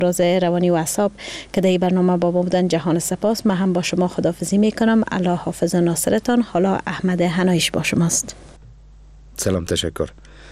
امراض روانی و اعصاب که در این برنامه با بودن. جهان سپاس. من هم با شما خداحافظی میکنم. الله حافظ و ناصرتان. حالا احمد حنایش با شماست. سلام، تشکر.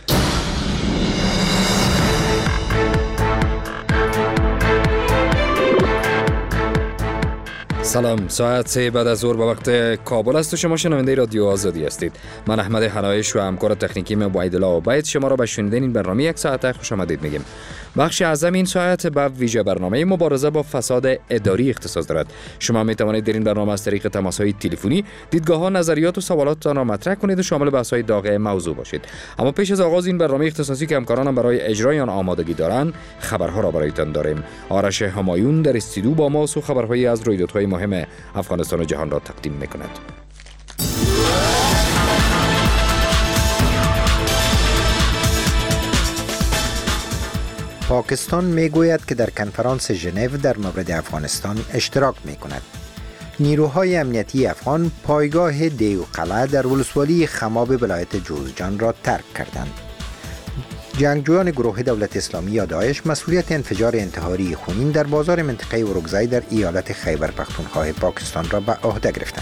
سلام، ساعت 3 بعد از ظهر به وقت کابل است و شما شنونده رادیو آزادی هستید. من احمد حنایش و همکار تکنیکی من عبیدالله عبید شما را به شنیدن این برنامه یک ساعته خوش آمدید میگیم. بخش اعظم این ساعت به ویژه برنامه مبارزه با فساد اداری اختصاص دارد. شما می توانید در این برنامه از طریق تماس‌های تلفنی دیدگاه‌ها، نظریات و سوالاتتان را مطرح کنید و شامل بحث‌های داغ موضوع باشید. اما پیش از آغاز این برنامه اختصاصی که همکارانم برای اجرای آن آمادگی دارند، خبرها را برایتان داریم. آرش همایون در استودیو با ماست و خبرهایی از رویدادهای مهم افغانستان و جهان را تقدیم می‌کند. پاکستان میگوید که در کنفرانس ژنو در مورد افغانستان اشتراک میکند. نیروهای امنیتی افغان پایگاه دیوقلعه در ولسوالی خماب ولایت جوزجان را ترک کردند. جنگجویان گروه دولت اسلامی یا داعش مسئولیت انفجار انتحاری خونین در بازار منطقه اورکزای در ایالت خیبر پختونخوا پاکستان را به عهده گرفتند.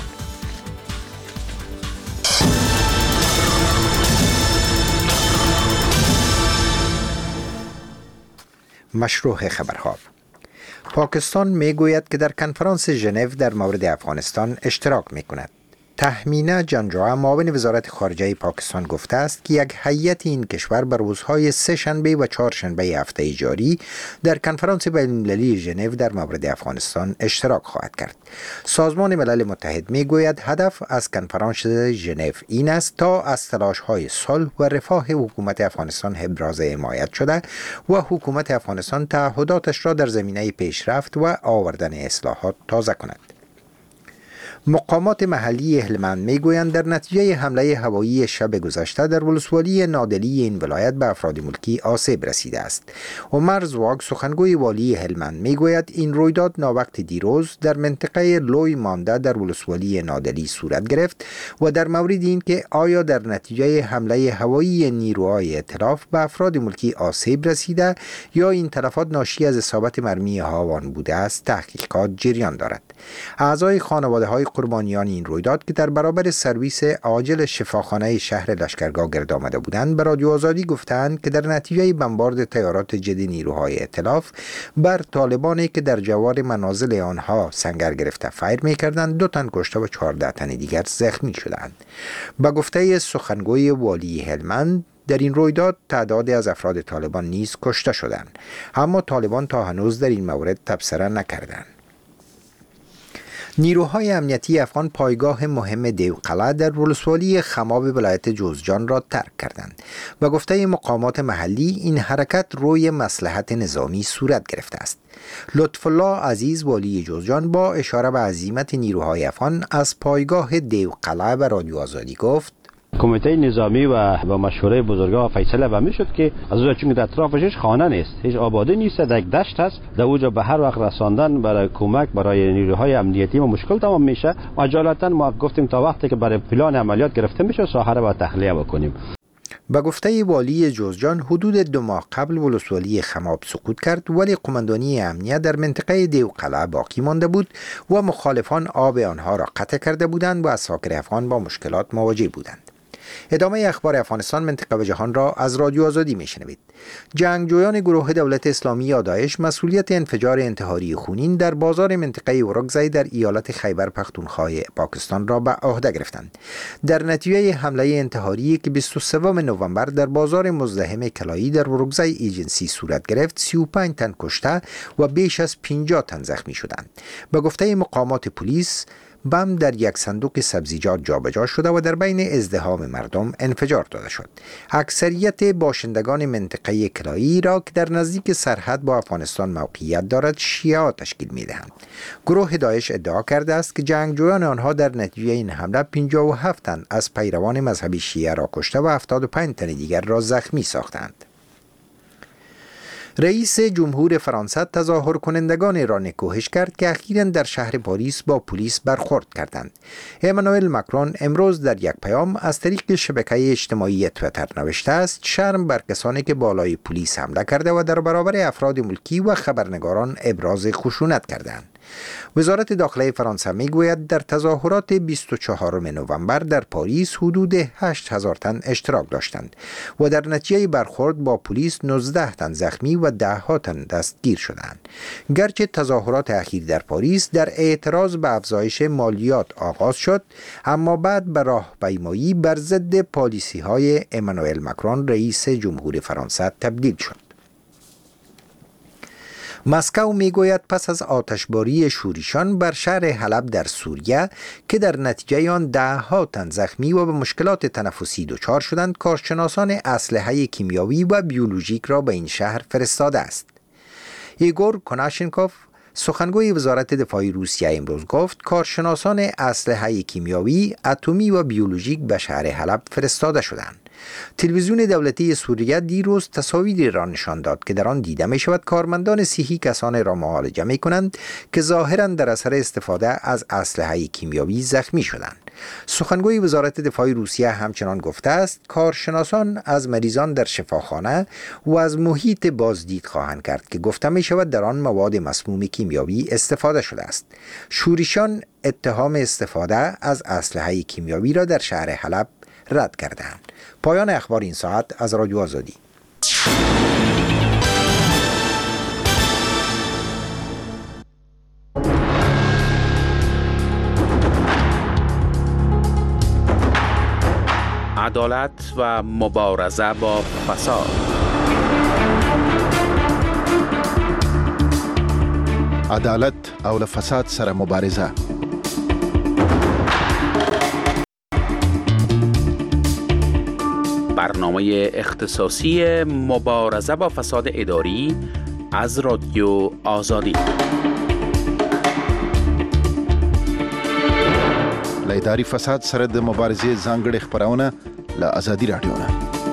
مشروع خبرها. پاکستان میگوید که در کنفرانس ژنو در مورد افغانستان اشتراک میکند. تهمینه جنجوعه معاون وزارت خارجه پاکستان گفته است که یک هیئت این کشور بر روزهای سه شنبه و چهار شنبه هفته جاری در کنفرانس بین‌المللی ژنو در مورد افغانستان اشتراک خواهد کرد. سازمان ملل متحد میگوید هدف از کنفرانس ژنو این است تا از تلاش‌های صلح و رفاه حکومت افغانستان ابراز حمایت شده و حکومت افغانستان تعهداتش را در زمینه پیشرفت و آوردن اصلاحات تازه کند. مقامات محلی هلمند میگویند در نتیجه حمله هوایی شب گذشته در ولسوالی نادلی این ولایت به افراد ملکی آسیب رسیده است. عمر زواگ سخنگوی والی هلمند میگوید این رویداد ناوقت دیروز در منطقه لوی مانده در ولسوالی نادلی صورت گرفت و در مورد این که آیا در نتیجه حمله هوایی نیروهای ائتلاف به افراد ملکی آسیب رسیده یا این تلفات ناشی از اصابت مرمی هاوان بوده است تحقیقات جریان دارد. اعضای خانواده‌های قربانیان این رویداد که در برابر سرویس عاجل شفاخانه شهر لشکرگاه گرد آمده بودند به رادیو آزادی گفتند که در نتیجه بمبارد طیارات جد نیروهای ائتلاف بر طالبانی که در جوار منازل آنها سنگر گرفته فیر می‌کردند 2 تن کشته و 14 تن دیگر زخمی شدند. به گفته سخنگوی والی هلمند در این رویداد تعدادی از افراد طالبان نیز کشته شدند، اما طالبان تا هنوز در این مورد تبصره نکردند. نیروهای امنیتی افغان پایگاه مهم دیوقلعه در ولسوالی خماب ولایت جوزجان را ترک کردند. به گفته مقامات محلی این حرکت روی مصلحت نظامی صورت گرفته است. لطف الله عزیز والی جوزجان با اشاره به عزیمت نیروهای افغان از پایگاه دیوقلعه به رادیو آزادی گفت کمیته نظامی و با مشوره بزرگان فیصله و میشد که از اونجا چون در اطرافش هیچ خانه نیست، هیچ آبادی نیست، یک دشت هست، در اونجا به هر وقت رساندن برای کمک برای نیروهای امنیتی و مشکل تمام میشه. مجالتا ما گفتیم تا وقتی که برای پلان عملیات گرفته میشه ساحه را با تخلیه بکنیم. به گفته والی جوزجان حدود 2 ماه قبل ولسوالی خماب سقوط کرد ولی قماندانی امنیت در منطقه دیوقلعه باقی مانده بود و مخالفان آب آنها را قطع کرده بودند و عساکر افغان با مشکلات مواجه بودند. ادامه اخبار افغانستان، منطقه و جهان را از رادیو آزادی میشنوید. جنگجویان گروه دولت اسلامی یا داعش مسئولیت انفجار انتحاری خونین در بازار منطقه اورکزای در ایالت خیبر پختونخوا پاکستان را به عهده گرفتند. در نتیجه حمله انتحاری که 23 نوامبر در بازار مزدحم کلایی در اورکزای ایجنسی صورت گرفت 35 تن کشته و بیش از 50 تن زخمی شدند. به گفته مقامات پلیس بم در یک صندوق سبزیجات جابجا شده و در بین ازدحام مردم انفجار داده شد. اکثریت باشندگان منطقه کلایی را که در نزدیک سرحد با افغانستان موقعیت دارد شیعه تشکیل می‌دهند. گروه داعش ادعا کرده است که جنگجویان آنها در نتیجه این حمله 57 تن از پیروان مذهبی شیعه را کشته و 75 تن دیگر را زخمی ساختند. رئیس جمهور فرانسه تظاهر کنندگان را نکوهش کرد که اخیراً در شهر پاریس با پلیس برخورد کردند. امانوئل ماکرون امروز در یک پیام از طریق شبکه اجتماعی توییتر نوشته است: شرم بر کسانی که بالای پلیس حمله کرده و در برابر افراد ملکی و خبرنگاران ابراز خشونت کردند. وزارت داخله فرانسه میگوید در تظاهرات 24 نوامبر در پاریس حدود 8000 تن اشتراک داشتند و در نتیجه برخورد با پلیس 19 تن زخمی و 10 تن دستگیر شدند. گرچه تظاهرات اخیر در پاریس در اعتراض به افزایش مالیات آغاز شد، اما بعد به راهپیمایی بر ضد پالیسی‌های امانوئل ماکرون رئیس جمهور فرانسه تبدیل شد. مسکو میگوید پس از آتشباری شوریشان بر شهر حلب در سوریه که در نتیجه آن 10 تن زخمی و به مشکلات تنفسی دچار شدند، کارشناسان اسلحه کیمیاوی و بیولوژیک را به این شهر فرستاده است. ایگور کناشنکوف سخنگوی وزارت دفاع روسیه امروز گفت کارشناسان اسلحه کیمیاوی، اتمی و بیولوژیک به شهر حلب فرستاده شدند. تلویزیون دولتی سوریه دیروز تصاویری را نشان داد که در آن دیده می شود کارمندان صحی کسانی را معالجه می کنند که ظاهراً در اثر استفاده از اسلحه کیمیاوی زخمی شدند. سخنگوی وزارت دفاع روسیه همچنان گفته است کارشناسان از مریضان در شفاخانه و از محیط بازدید خواهند کرد که گفته می شود در آن مواد مسموم کیمیاوی استفاده شده است. شوریشان اتهام استفاده از اسلحه کیمیاوی را در شهر حلب رد کردند. پایان اخبار این ساعت از رادیو آزادی. عدالت و مبارزه با فساد. عدالت او فساد سره مبارزه. برنامه اختصاصی مبارزه با فساد اداری از رادیو آزادی. له اداري فساد سره د مبارزې ځانګړي خبرونه له آزادي رادیو نه.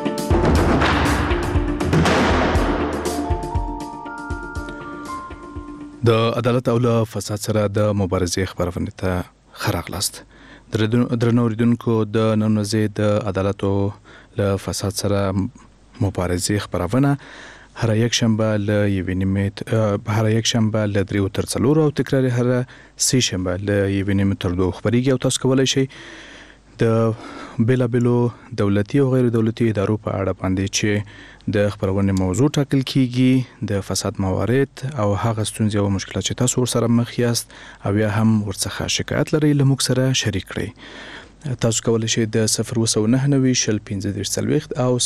د عدالت او له فساد سره د مبارزې خبرونه ته خراغلاست. درنو اوریدونکو د نن ورځې د عدالت او له فساد سره مبارزې خبرونه هر یک شنبه له هر یک شنبه له 3 تر 4 او تکرار هر 3 شنبه له 1 تر 2 خبريږي او تاسو کولای شئ د بلابلو دولتي او غیر دولتي ادارو په اړه باندې چې د خبرونه موضوع ټاکل کیږي د فساد موارد او هغه ستونزې او مشکلات چې تاسو ورسره مخ یاست او یا هم ورڅخه شکایت لرئ له موږ سره شریک کړئ. تاسو کولای شئ د 0999 15 او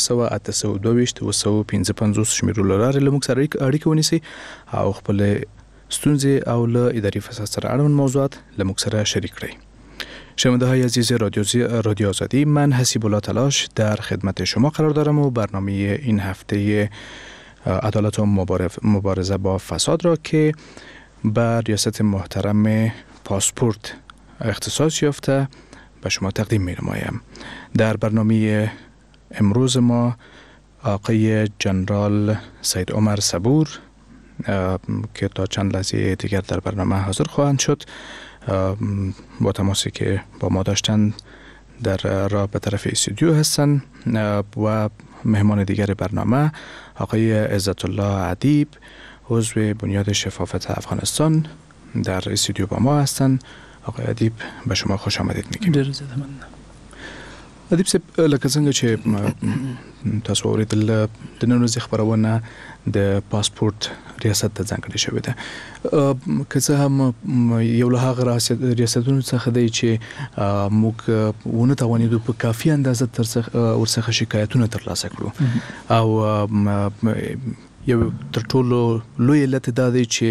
02822 شمیرو لاره له موږ سره اړیکه ونیسئ او خپل ستونزې او له اداري فساد سره اړوند موضوعات له موږ سره شریک کړئ. شنونده‌های عزیز رادیو آزادی، من حسیب الله تلاش در خدمت شما قرار دارم و برنامه این هفته عدالت و مبارزه با فساد را که بر ریاست محترم پاسپورت اختصاص یافته به شما تقدیم می‌نمایم. در برنامه امروز ما آقای جنرال سید عمر صبور که تا چند لحظه دیگر در برنامه حاضر خواهند شد با تماسی که با ما داشتن در راه به طرف استودیو هستند و مهمان دیگر برنامه آقای عزت الله ادیب عضو بنیاد شفافیت افغانستان در استودیو با ما هستند. آقای ادیب به شما خوش آمدید میگیم. ډیر زیات مننه. ادیب صاحب لکه څنګه چې تاسو اوریدل د نن ورځې خبرونه د پاسپورت ریاست ته ځانګړې شوې ده که څه هم یو له هغه ریاستونو څخه دی چې موږ ونه توانېدو په کافي اندازه ورڅخه شکایتونه ترلاسه کړو او یو تر ټولو لوی علت دا دی چې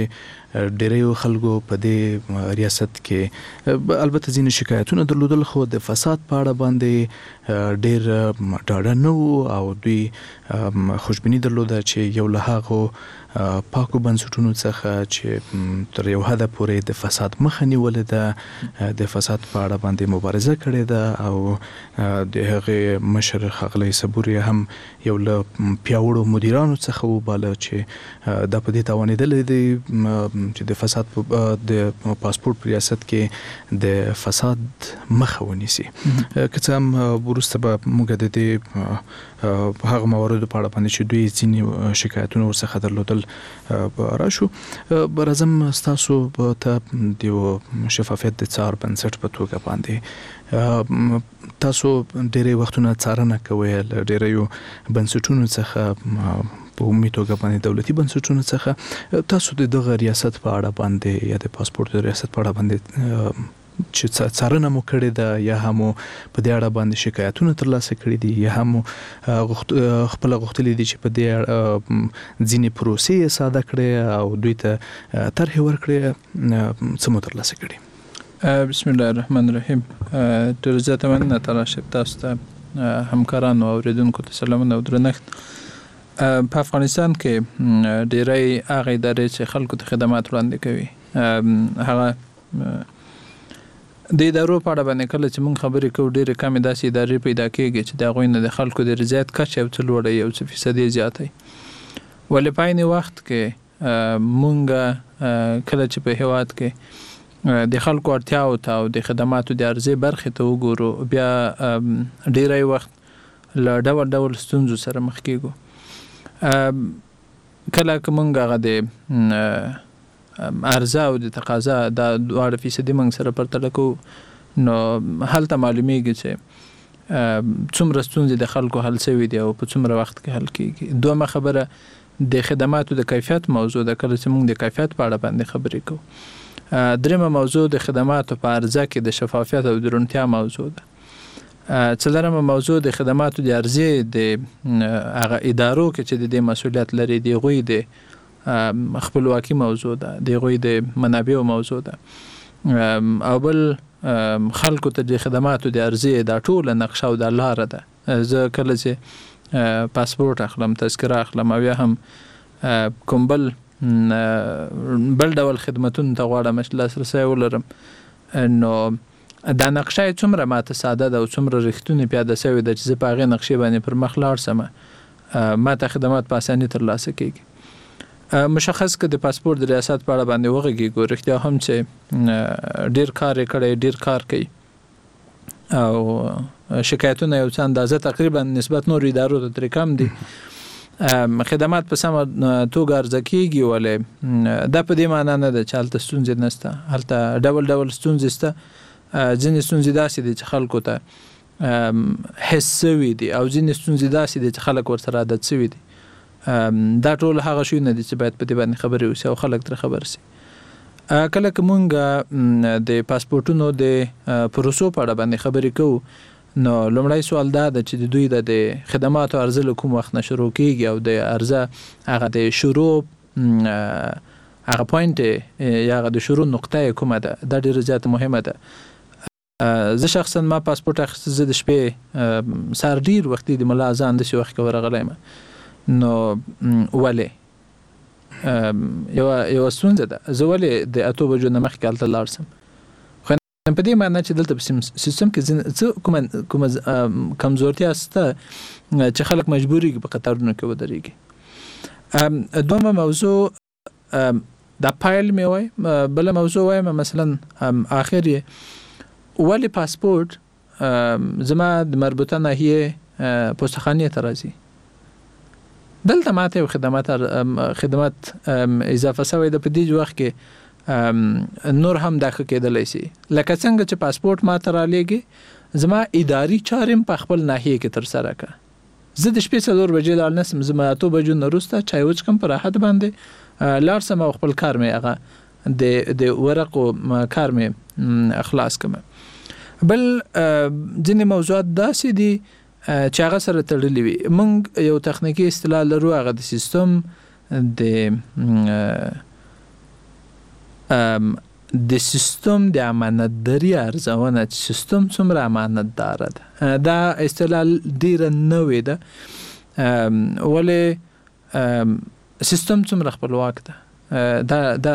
ډېری خلکو په دې ریاست کې البته ځینې شکایتونه درلودل خو د فساد په اړه باندې ډېر ډاډه نه وو او دوی خوشبیني درلوده چې یو له هغو پاکو بنسټونو څخه چې تر یو حده پورې د فساد مخه نیولې ده، د فساد په اړه باندې مبارزه کړې ده او د هغې مشر ښاغلی صبوري هم یو له پیاوړو مدیرانو څخه وباله چې دا په دې توانېدلی دی چې د فساد د پاسپورت په ریاست کې د فساد مخه ونیسي. که څه هم وروسته به موږ د دې هغه مواردو په اړه باندې چې دوی ځینې شکایتونه ورڅخه درلودل راشو. راځم ستاسو ته د شفافیت د څار بنسټ په توګه باندې تاسو ډېری وختونه څارنه کوئ له ډېریو بنسټونو څخه په عمومي توګه باندې دولتي بنسټونو څخه. تاسو د دغه ریاست په اړه باندې یا د پاسپورت د ریاست په اړه باندې چې څارنه مو کړې ده یا هم په دې اړه باندې شکایتونه ترلاسه کړي دي یا هم خپل غوښتلي دي چې په دې اړه ځینې پروسې ساده کړي او دوی ته طرحې ورکړي، څه مو ترلاسه کړي؟ بسم الله الرحمن الرحیم. ډېر زیاته مننه تلاش تاسو ته، همکارانو او اوریدونکو ته سلامونه او درنښت. په افغانستان کې ډېری هغه ادارې چې خلکو ته خدمات وړاندې کوي، هغه د ادارو په اړه باندې کله چې موږ خبرې کوو ډېرې کمې داسې ادارې پیدا کېږي چې د هغوی نه د خلکو د رضایت کچه یو څه لوړه یو څه فیصدي زیاتی. ولې په عین وخت کې موږ کله چې په هېواد کې د خلکو اړتیاو ته او د خدماتو د عرضې برخې ته وګورو، بیا ډېری وخت له ډول ډول ستونزو سره مخ کېږو. کله که موږ هغه د عرضه او د تقاضا دا دواړه فیصدي موږ سره پرتله کوو، نو هلته معلومیږي چې څومره ستونزې د خلکو حل شوي دي او په څومره وخت کې حل کېږي. دویمه خبره د خدماتو د کیفیت موضوع ده، کله چې موږ د کیفیت په اړه باندې خبرې کوو. دریمه موضوع د خدماتو په عرضه کې د شفافیت او د روڼتیا موضوع ده. څلورمه موضوع د خدماتو د عرضې د هغه ادارو کې چې د دې مسؤلیت لري د هغوی د خپلواکي موضوع ده، د هغوی د منابعو موضوع ده، او بل خلکو ته د خدماتو د عرضې دا ټوله نقشه او دا لاره ده. زه کله چې پاسپورت اخلم، تذکره اخلم او یا هم کوم بل ډول خدمتونو ته غواړم چې لاسرسی ولرم، نو دا نقشه یې څومره ماته ساده ده او څومره رښتونې پیاده شوې ده چې زه په هغې نقشې باندې پر مخ لاړ سم، ماته خدمات په اسانۍ ترلاسه کېږي. مشخص که د پاسپورت د ریاست په اړه باندې وغږیږو، رښتیا هم چې ډېر کار یې کړی، ډېر کار کوي او شکایتونه یو څه اندازه تقریبا نسبت نورو ادارو ته ترې کم دي. خدمات په سمه توګه عرضه کېږي، ولې دا په دې معنا نه ده چې هلته ستونزې نشته، هلته ډول ډول ستونزې شته. ځینې ستونزې داسې دي چې خلکو ته حس شوي دي او ځینې ستونزې داسې دي چې خلک ورسره عادت شوي دي. دا ټول هغه شیونه دي چې باید په دې باندې خبرې وشي او خلک ترې خبر شي. کله که مونږ د پاسپورټونو د پروسو په اړه باندې خبرې کوو، نو لومړی سوال دا ده چې د دوی د خدماتو عرضه له کوم وخت نه شروع کېږي او د عرضه هغه د شروع هغه پوینټ یا هغه د شروع نقطه کومه ده. دا ډېره زیاته مهمه ده. زه شخصا ما پاسپورت اخیسته، زه د شپې سهار ډېر وختي د ملا اذان داسې وخت کې ورغلی یم، نو ولې یوه ستونزه ده. زه ولې د 8 بجو نه مخکې هلته لاړ سم؟ خو په دې معنا چې دلته په سیستم کې کومه کمزورتیا شته چې خلک مجبورېږي په قطارونو کې ودرېږي. دویمه موضوع دا پایل مې وای، بله موضوع وایم مثلا آخر یې ولې پاسپورت زما د مربوطه ناحیې پوستخانې ته راځي. دلته ماته یو خدمات اضافه شوی ده په دې وخت کې نور هم دا ښه کېدلی شي. لکه څنګه چې پاسپورت ماته رالیږي، زما اداري چارې په خپل ناحیې کې ترسره کړه. زه د شپې 4 بجې لاړ نسم، زما 8 بجو نه وروسته چای وڅښم، په راحت باندې لاړ سم او خپل کار مې هغه د ورقو کار مې خلاص کړم. بل ځینې موضوعات داسې دي چې هغه سره تړلي وي. موږ یو تخنیکي اصطلاح لرو، هغه د سیستم د د سیستم د امانتداري ارزونه چې سیستم څومره امانتدار ده دا اصطلاح ډیره نوې ده ولې سیستم څومره خپلواک ده دا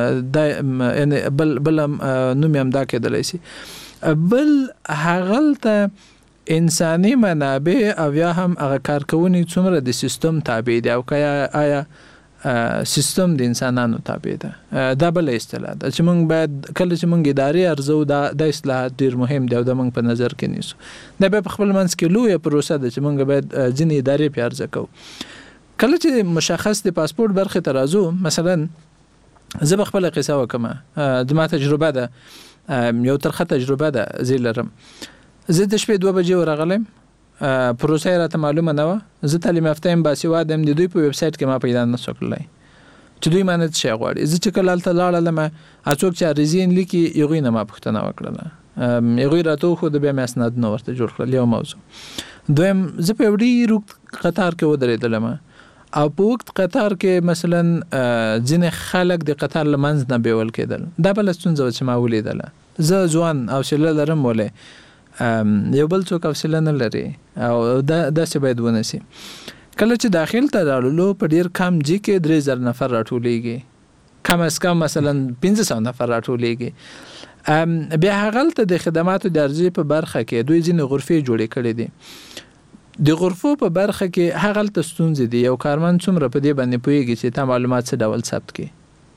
یعنی بل نوم هم دا کېدلی شي بل هغلته انساني منابع او یا هم هغه کارکونې څومره د سیستم تابع دي او آیا سیستم د انسانانو تابع ده دا بل اصطلاح ده چې موږ باید کله چې موږ ادارې ارزو د اصلاحات ډیر مهم دی او د موږ په نظر کې نیسو دا به په خپل منځ کې لویه پروسه ده چې موږ باید ځینې ادارې په ارزه کوو کله چې مشخص د پاسپورت برخه ته راځو مثلا زه به خپل قصه وکم زما تجربه ده یو ترخه تجربه ده زه لرم زه د شپې 2 بجې ورغلم پروسه راته معلومه نه و زه تعلیم یافته یم باسواده یم د دوی په ویب سایټ کې ما پیدا نه سوکلای چې دوی مانه څه غواړي زه چې کله ته لاړم اڅوک چې ریزین لیکي یوه نه ما پښتنه وکړه یوه راته خو د بیا مې اسناد نو ورته جوړ کړل یو موضوع دویم زه په وړي قطار کې ودرېدلم او په وخت قطار کې مثلا ځینې خلک د قطار لمنځ نه بیول کېدل دا بل ستونزه چې ما ولیدله زه ځوان او شله لرم ولې یو بل څوک حوصله نه لري او دا څه باید ونسی کله چې داخل ته راغلو په ډیر کم ځای کې 3000 نفر راټولېږي کم از کم مثلا 500 نفر راټولېږي بیا هغلته د خدماتو د ارزي په برخه کې دوی ځینې غرفې جوړې کړې دي د غرفو په برخه کې هغلته ستونزې دي یو کارمن څومره په دې باندې پوهیږي چې تا معلومات څه ډول ثبت کړي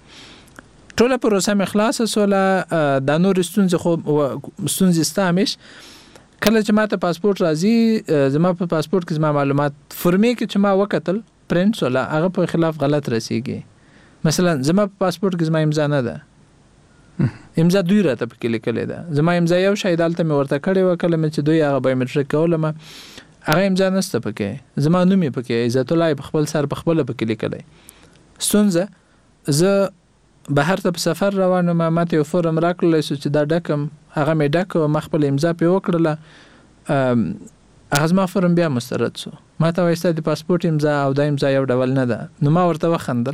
ټول پروسه مخلاصه سوله د نور ستونزې ستامش کله چې ماته پاسپورت راځي زما په پاسپورت کې زما معلومات فرمې کې چې ما وکتل پرنټ سوله هغه په خلاف غلط رسیږي مثلا زما په پاسپورت کې زما امضا نه ده امضا دوی راته پکې لیکلې ده زما امضا یو شاید الته مې ورته کړې و کله چې دوی هغه بایومټریک کولم هغه امضا نشته پکې زما نوم یې پکې عزت الله په خپل سر په خپل پکې لیکلې ستونزه زه بهر ته په سفر روانم ماته یو فورم راکړل چې دا ډکم هغه مې ډک او مخبل امضا په وکړله هغه زما فورم بیا مسترد شو ماته وایسته د پاسپورت امضا او د امضا یو ډول نه ده نو ما ورته وخندل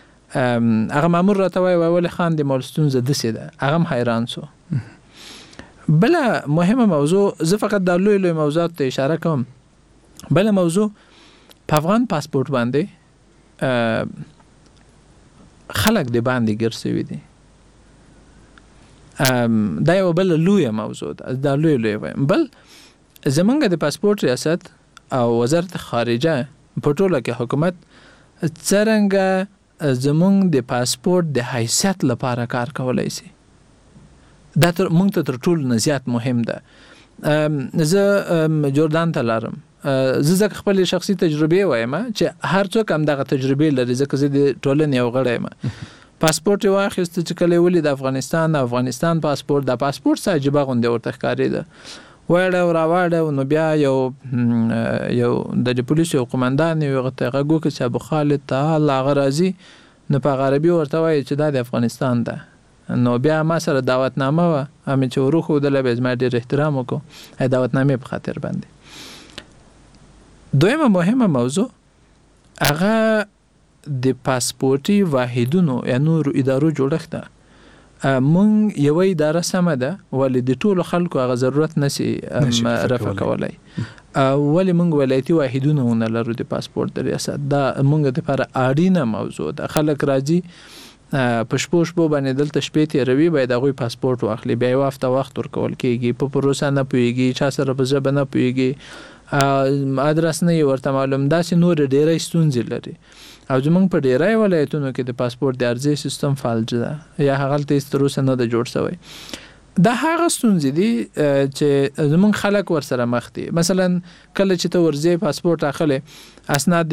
هغه مامور راته وایي ولې خان د مولستونزه دسه ده هغه حیران شو بل مهمه موضوع زه فقط د لوی موضوعات ته اشاره کوم بل موضوع په افغان پاسپورت باندې خلق دی باندې ګرځوي دي دا یو بل لوی موضوع ده دا لوی بل زمونږ د پاسپورت ریاست او وزارت خارجه په ټوله کې حکومت څرنګه زمونږ د پاسپورت د حیثیت لپاره کار کولای شي دا مونږ ته تر ټولو نه زیات مهم ده زه جوردان ته لاړم زه خپل شخصي تجربه وایم چې هر څوک هم دغه تجربه لري ځکه زه د ټولنې یو غړی یم پاسپورت واخیست چې کله ولې د افغانستان پاسپورت د پاسپورت ساجبه غونډه ورته ښکاري ده وړه راوړه نو بیا یو د پولیسو یو قومندان یو غتهغو کې چې ابو خالد تعالی غرازي نو په عربي ورته وایي چې دا د افغانستان ده نو بیا ما سره دعوتنامه و هم چې وروخو د لبه زما ډیر احترام وکړو دعوتنامه په خاطر باندې دویمه مهمه موضوع هغه د پاسپورتي واحدونو یا نور ادارو جوړښت ده مونږ یو اداره سمه ده ولې د ټولو خلکو هغه ضرورت نشي رفع کولای ولې مونږ ولایتي واحدونه نه لرو د پاسپورت د ریاست دا مونږ لپاره اړینه موضوع ده خلک راځي پښپوش بو باندې دلته شپې تیروي باید هغه پاسپورت واخلي بیا یو هفته وخت ورکول کیږي په پروسه نه پويږي چا سره په ژبه نه پويږي ادرس نه ورته معلوم دا چې نور ډیرې ستونزې لري او زمونږ په ډیرای ولایتونو کې د پاسپورت د ارزي سیستم فالج ده یا هغه تل ستروسه نه د جوړ شوی دا هغه ستونزې دي چې زمونږ خلک ورسره مخ دي مثلا کله چې ته ورځي پاسپورت اخلي اسناد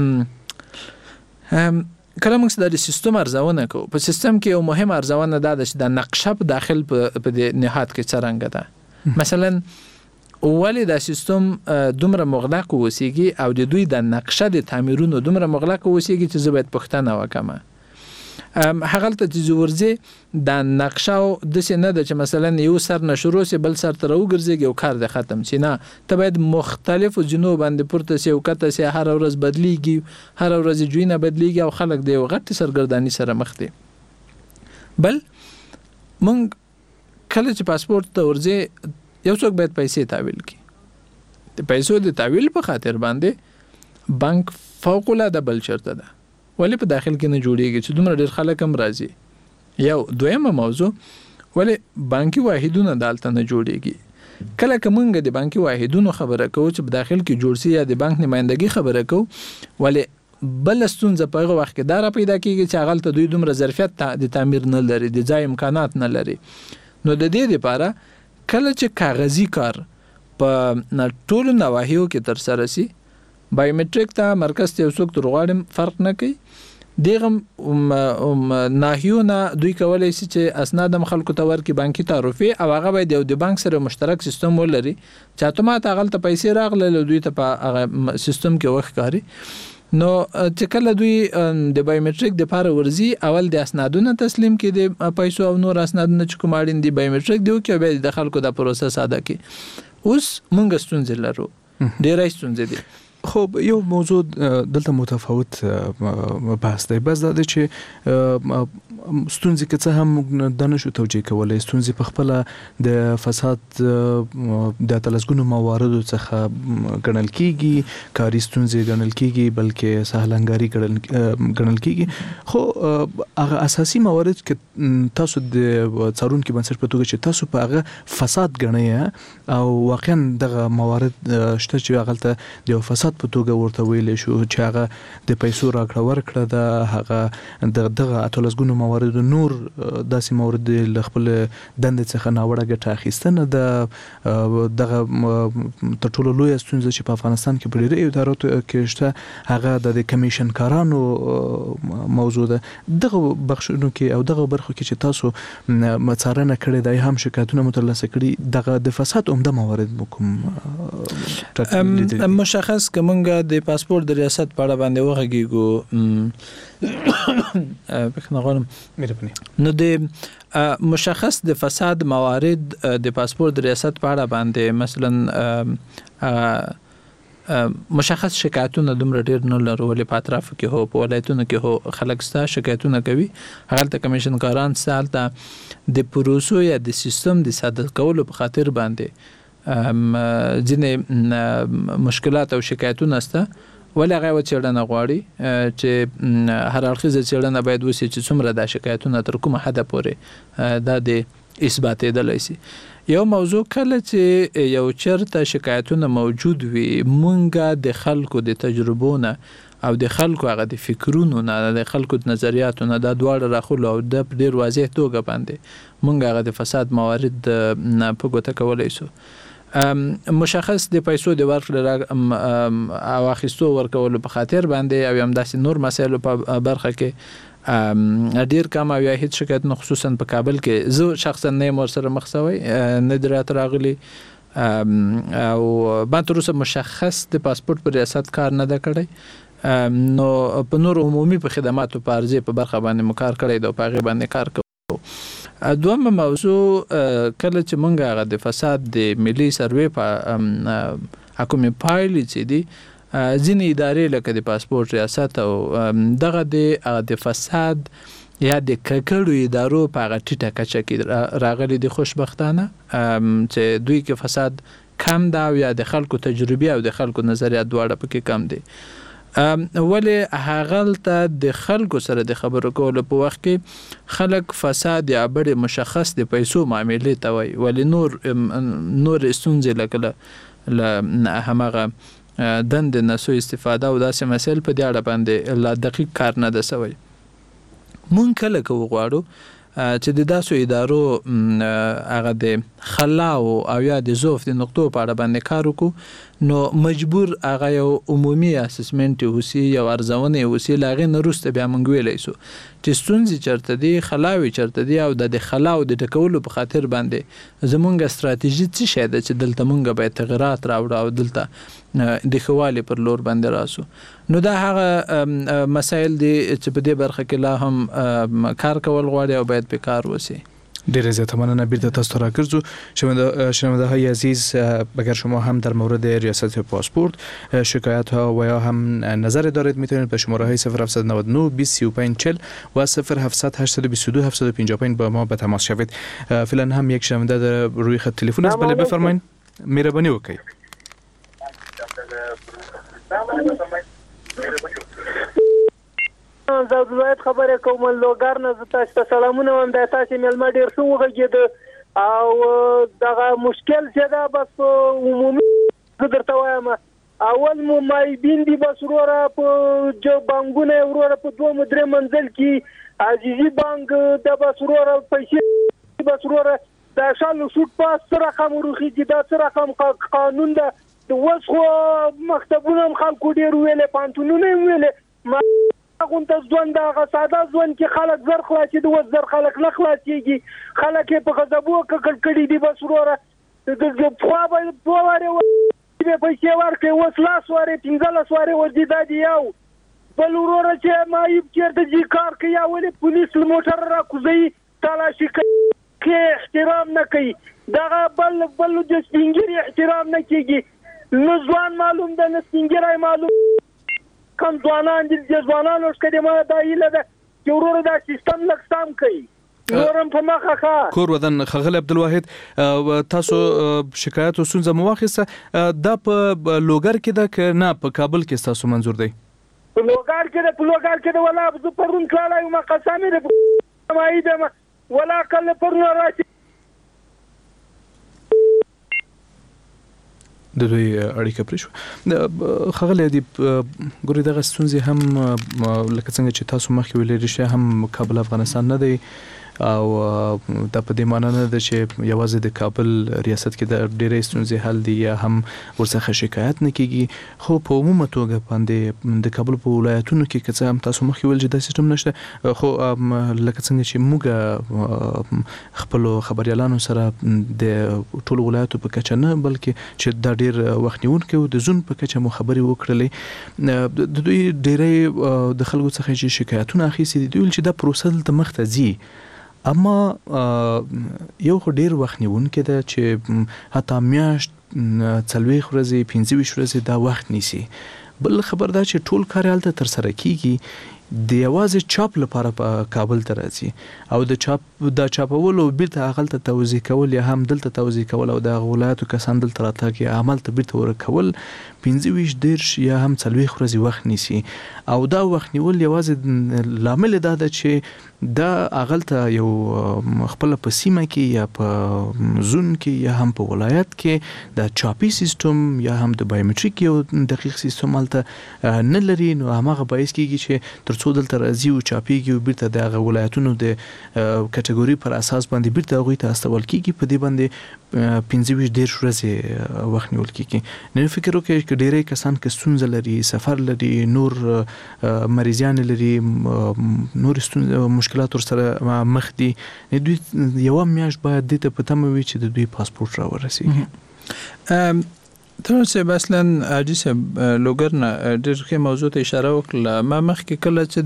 کله موږ د سیستم ارزونه کوو په سیستم کې یو مهم ارزونه ده چې د نقشه په داخل په نهاد کې څرنګه ده مثلا اولی دا سیستم دومره مغلق وسیږي او د دوی د نقشه د تعمیرونو دومره مغلق وسیږي چې زه باید پښتنه وکم هغه ته چې ورځي د نقشه د سینه د چې مثلا یو سر نشرو سي بل سر تر وګرځي او کار د ختم شي نه ته باید مختلف جنوب باندې پورته سي او کته سي هر ورځ بدليږي هر ورځ جوینه بدليږي او خلک دی غټ سرګردانی سره مخ دي بل مونږ کله چې پاسپورت ته ورځي یو څوک باید پیسې تحویل کړي د پیسو د تحویل په خاطر باندې بانک فوق العاده بل شرط ده ولې په داخل کې نه جوړیږي چې دومره ډېر خلک هم راځي یو دویمه موضوع ولې بانکي واحدونه دالته نه جوړیږي کله کومنګ د بانکي واحدونو خبره کوو چې په داخل کې جوړ سي یا د بانک نمائندګي خبره کوو ولې بل ستونزه په هغه وخت کې دا پیدا کیږي چې هغه ته دوی دومره ظرفیت د تعمیر نه لري د ځای امکانات نه لري نو د دې لپاره کله چې کاغذي کار په ټولو نواحیو کې تر سره سي بایومټریک ته مرکز ته څوک ترغاړم فرق نه کوي دغه ناحیو نه دوی کولای شي چې اسناد خلکو ته ورکړي بانکي تعرفه او هغه باید د بانک سره مشترک سیستم ولري چې اتومات هغه ته پیسې راغله دوی ته په هغه سیستم کې وښکاري نو چې کله دوی د بایومټریک د لپاره ورزي اول د اسنادونو تسلیم کې د پیسو او نور اسنادونه چې کوم اړین دي بایومټریک دیو کې به د خلکو د پروسس ادا کې اوس مونږ ستونزې لرو ډېرې ستونزې دي خو یو موضوع دلته متفاوت بحث دی بس دا چې ستونزې که څه هم د نشو توجیه کولای ستونزې په خپل د فساد د تلسګونو مواردو څخه ګڼل کیږي کاری ستونزې ګڼل کیږي بلکې سهلنګاری ګڼل کیږي خو هغه اساسي موارد کې تاسو د څارونکو بنسټ په توګه چې تاسو په هغه فساد ګڼئ او واقعا دغه موارد شته چې هغه ته د فساد په توګه ورته ویل شو چې هغه د پیسو راکړه ورکړه د هغه دغه اتلسګونو موارد نور داسې موارد ل خپل دند څخه ناوړه ګټه اخیستنه دغه تر ټولو لوی ستونزه چې په افغانستان کې په ډېرو ادارو کې شته هغه د کمیشن کارانو موضوع ده دغه بخښونو کې او دغه برخو کې چې تاسو مڅارنه کړې ده هم شکایتونه مترلاسه کړي دغه د فساد عمده موارد کوم مشخص کومګه د پاسپورت د ریاست په اړه باندې وغږیږو بخنغانم نو د مشخص د فساد موارد د پاسپورت د ریاست په اړه باندې مثلا مشخص شکایتونه دومره ډیر نه لرو ولې په اطرافو کې هو په ولایتونو کې هو خلک ستا شکایتونه کوي هغه ته کمیشن کاران سالته د پروسو یا د سیستم د ساده کولو په خاطر باندې ځینې مشکلات او شکایتونه ستا ولې هغه وڅېړنه غواړي چې هر اړخیزه څېړنه باید وشي چې څومره د شکایتونه تر کومه حده پورې دا د اثباتېدلی شي یو موضوع کله چې یو چرته شکایتونه موجود وي مونږه د خلکو د تجربو نه او د خلکو هغه د فکرونو نه د خلکو د نظریاتو نه دا دواړه راخلو او د ډېر واضح توګه باندې مونږ هغه د فساد موارد نه په ګوته کولی شو مشخص د پیسو د ورکړې او اخیستو ورکولو په خاطر باندې او هم داسې نور مسایلو په برخه کې ډیر کم او یا هیڅ شکایت نه خصوصا په کابل کې زه شخصا نه مور سره مخ شوی نه درات راغلی او ما تر اوسه مشخص د پاسپورت پر ریاست کار نه ده کړی نو په نور عمومي په خدماتو په ارزي په برخه باندې مکار کړی دا په غي باندې کار کوو دومره موضوع کله چې مونږ هغه د فساد د ملي سروې په حکومت پایلې چې دي ځینې ادارې لکه د پاسپورت ریاست او دغه د فساد یا د ککړو ادارو په هغه ټیټه کچه کې راغلي دي خوشبختانه چې دوی کې فساد کم ده او یا د خلکو تجربه او د خلکو نظریات دواړه پکې کم دي ولې هغه ته د خلکو سره د خبرو کولو په وخت کې خلک فساد یا بړې مشخص د پیسو معاملې ته وایي ولې نور ستونزې لکه همغه دند نسو استفاده او داسې مسایل په دې اړه باندې لا دقیق کار نه ده سوی مونږ کله کوو غواړو چې د داسو ادارو هغه د خلاو او یا د ضعف د نقطو په اړه باندې کار وکړو نو مجبور هغه یو عمومي اسسمنت وسی یو ارزونه وسی لاغې نه روسته بیا مونږ ویلای سو چې ستونزې چرته دي خلاوي چرته دي او د خلاو د ټکولو په خاطر باندې زمونږ ستراتیژي څه شه ده چې دلته مونږ به تغیرات راوړو او دلته د خواله پر لور باندې راسو نو دا هغه مسائل دي چې په دې برخه کې لا هم کار کول غواړي او باید په کار وسی ډیر زیاته مننه. بیرته تاسو را ګرځو. شنونده های عزیز، اگر شما هم در مورد ریاست پاسپورت شکایت ها و یا هم نظر دارید میتونید به شماره های 0799 203540 و 0782 755 با ما به تماس شوید. فعلا هم یک شنونده در روی خط تلفن است. بله بفرمایید. مهربانی وکړئ. زه زوید خبره کوم لوګر نه. تاسو ته سلامونه وایم. د تاسو ملما ډیر ښه وغږید او دغه مشکل چې دا بس عمومي درته وایم. اول مو مایبین دی بس وروره په جو بانګونه وروره په 2-3 منزل کې عزیزي بانک د بس وروره پیسې بس وروره د شالو سود پاس سره کوم روخي دا سره کوم قانون ده. د وسخو مکتبونو خلکو ډیر ویلې پانتونونه ویلې ما غونته ځوان دا ساده ځوان کې خلک زر خلاصي د وز زر خلک نه خلاصيږي. خلک په غضبو کړي دي بس وروره د خو به دواره به پیسې ورکړي وس لاس واره 15 واره ورځي دی یو بل وروره چې ما یې چیرته جی کار کوي یا ولې پولیس موټر را کوزي تلاشي کوي احترام نه کوي. دا بل د سپینګری احترام نه کوي. نو ځوان معلوم ده نه سپینګری معلوم کم ځوانان دي. ځوانان اوس کده ما دا ایله ده چې وروره دا سیستم لکسام کوي. نورم په مخه ښه کور ودان خغل عبدالواحد تاسو شکایت او ستونزه مو واخیسته. دا په لوګر کې ده که نه په کابل کې تاسو منظور دی؟ په لوګر کې ده. په لوګر کې ده ولا زه پرون کلاله ما قسمه ده ما ایده ولا کله پرون راځي. د دوی اړیکه پرې شو. خغل دی ګوري دغه ستونزې هم لکه څنګه چې تاسو مخکې ویلې رښتیا هم کابل افغانستان نه دی او دا په دې معنی نه ده چې یوازې د کابل ریاست کې د ډېرې ستونزې حل دي یا هم ورڅخه شکایت نه کیږي. خو په عمومي توګه باندې د کابل په ولایتونو کې که څه هم تاسو مخکې ویل چې دا سیستم نشته، خو لکه څنګه چې موږ خپل خبريالانو سره د ټولو ولایتو په کچه نه بلکې چې دا ډېر وخت نیونکی د زون په کچه مو خبرې وکړلې، د دوی ډېرې د خلکو څخه چې شکایتونه اخیستي دي چې دا پروسه دلته مخته ځي، اما یو خو ډیر وخت نیونکی ده چې حتی میاشت 40 ورځې 25 ورځې دا وخت نیسي. بل خبر دا چې ټول کار هلته تر سره کیږي د یوازې چاپ لپاره په کابل ته راځي او د چاپول او بیرته هغه ته توزیع کول یا هم دلته توزیع کول او د ولایتو کسان دلته راتګ یا عمل ته بیرته ورکول 25 دیرش یا هم 40 ورځې وخت نیسي. او دا وخت نیول یوازې لامل دا ده چې دا اغلته یو خپل په سیمه کې یا په زون کې یا هم په ولایت کې د چاپی سیستم یا هم د بایومټریک یو دقیق سیستم الته نه لري، نو هغه باعث کیږي چې ترڅو دلته راځي او چاپیږي او بیرته د ولایتونو د کټګوري پر اساس باندې بیرته هغه ته استول کیږي، په دې باندې 25 ډیر ورځې وخت نیول کیږي. نو فکر وکړئ چې ډیری کسان که ستونزه لري، سفر لري، نور مریضان لري، نور مشکلات سره مخ دي، دوی یو میاشت باید د ته پته مو وي چې د دوی پاسپورت را ورسیږي. تر څه مثلا عاجز لوګرنا ډېر ښه موضوع ته اشاره وکړه. ما مخکې کله چې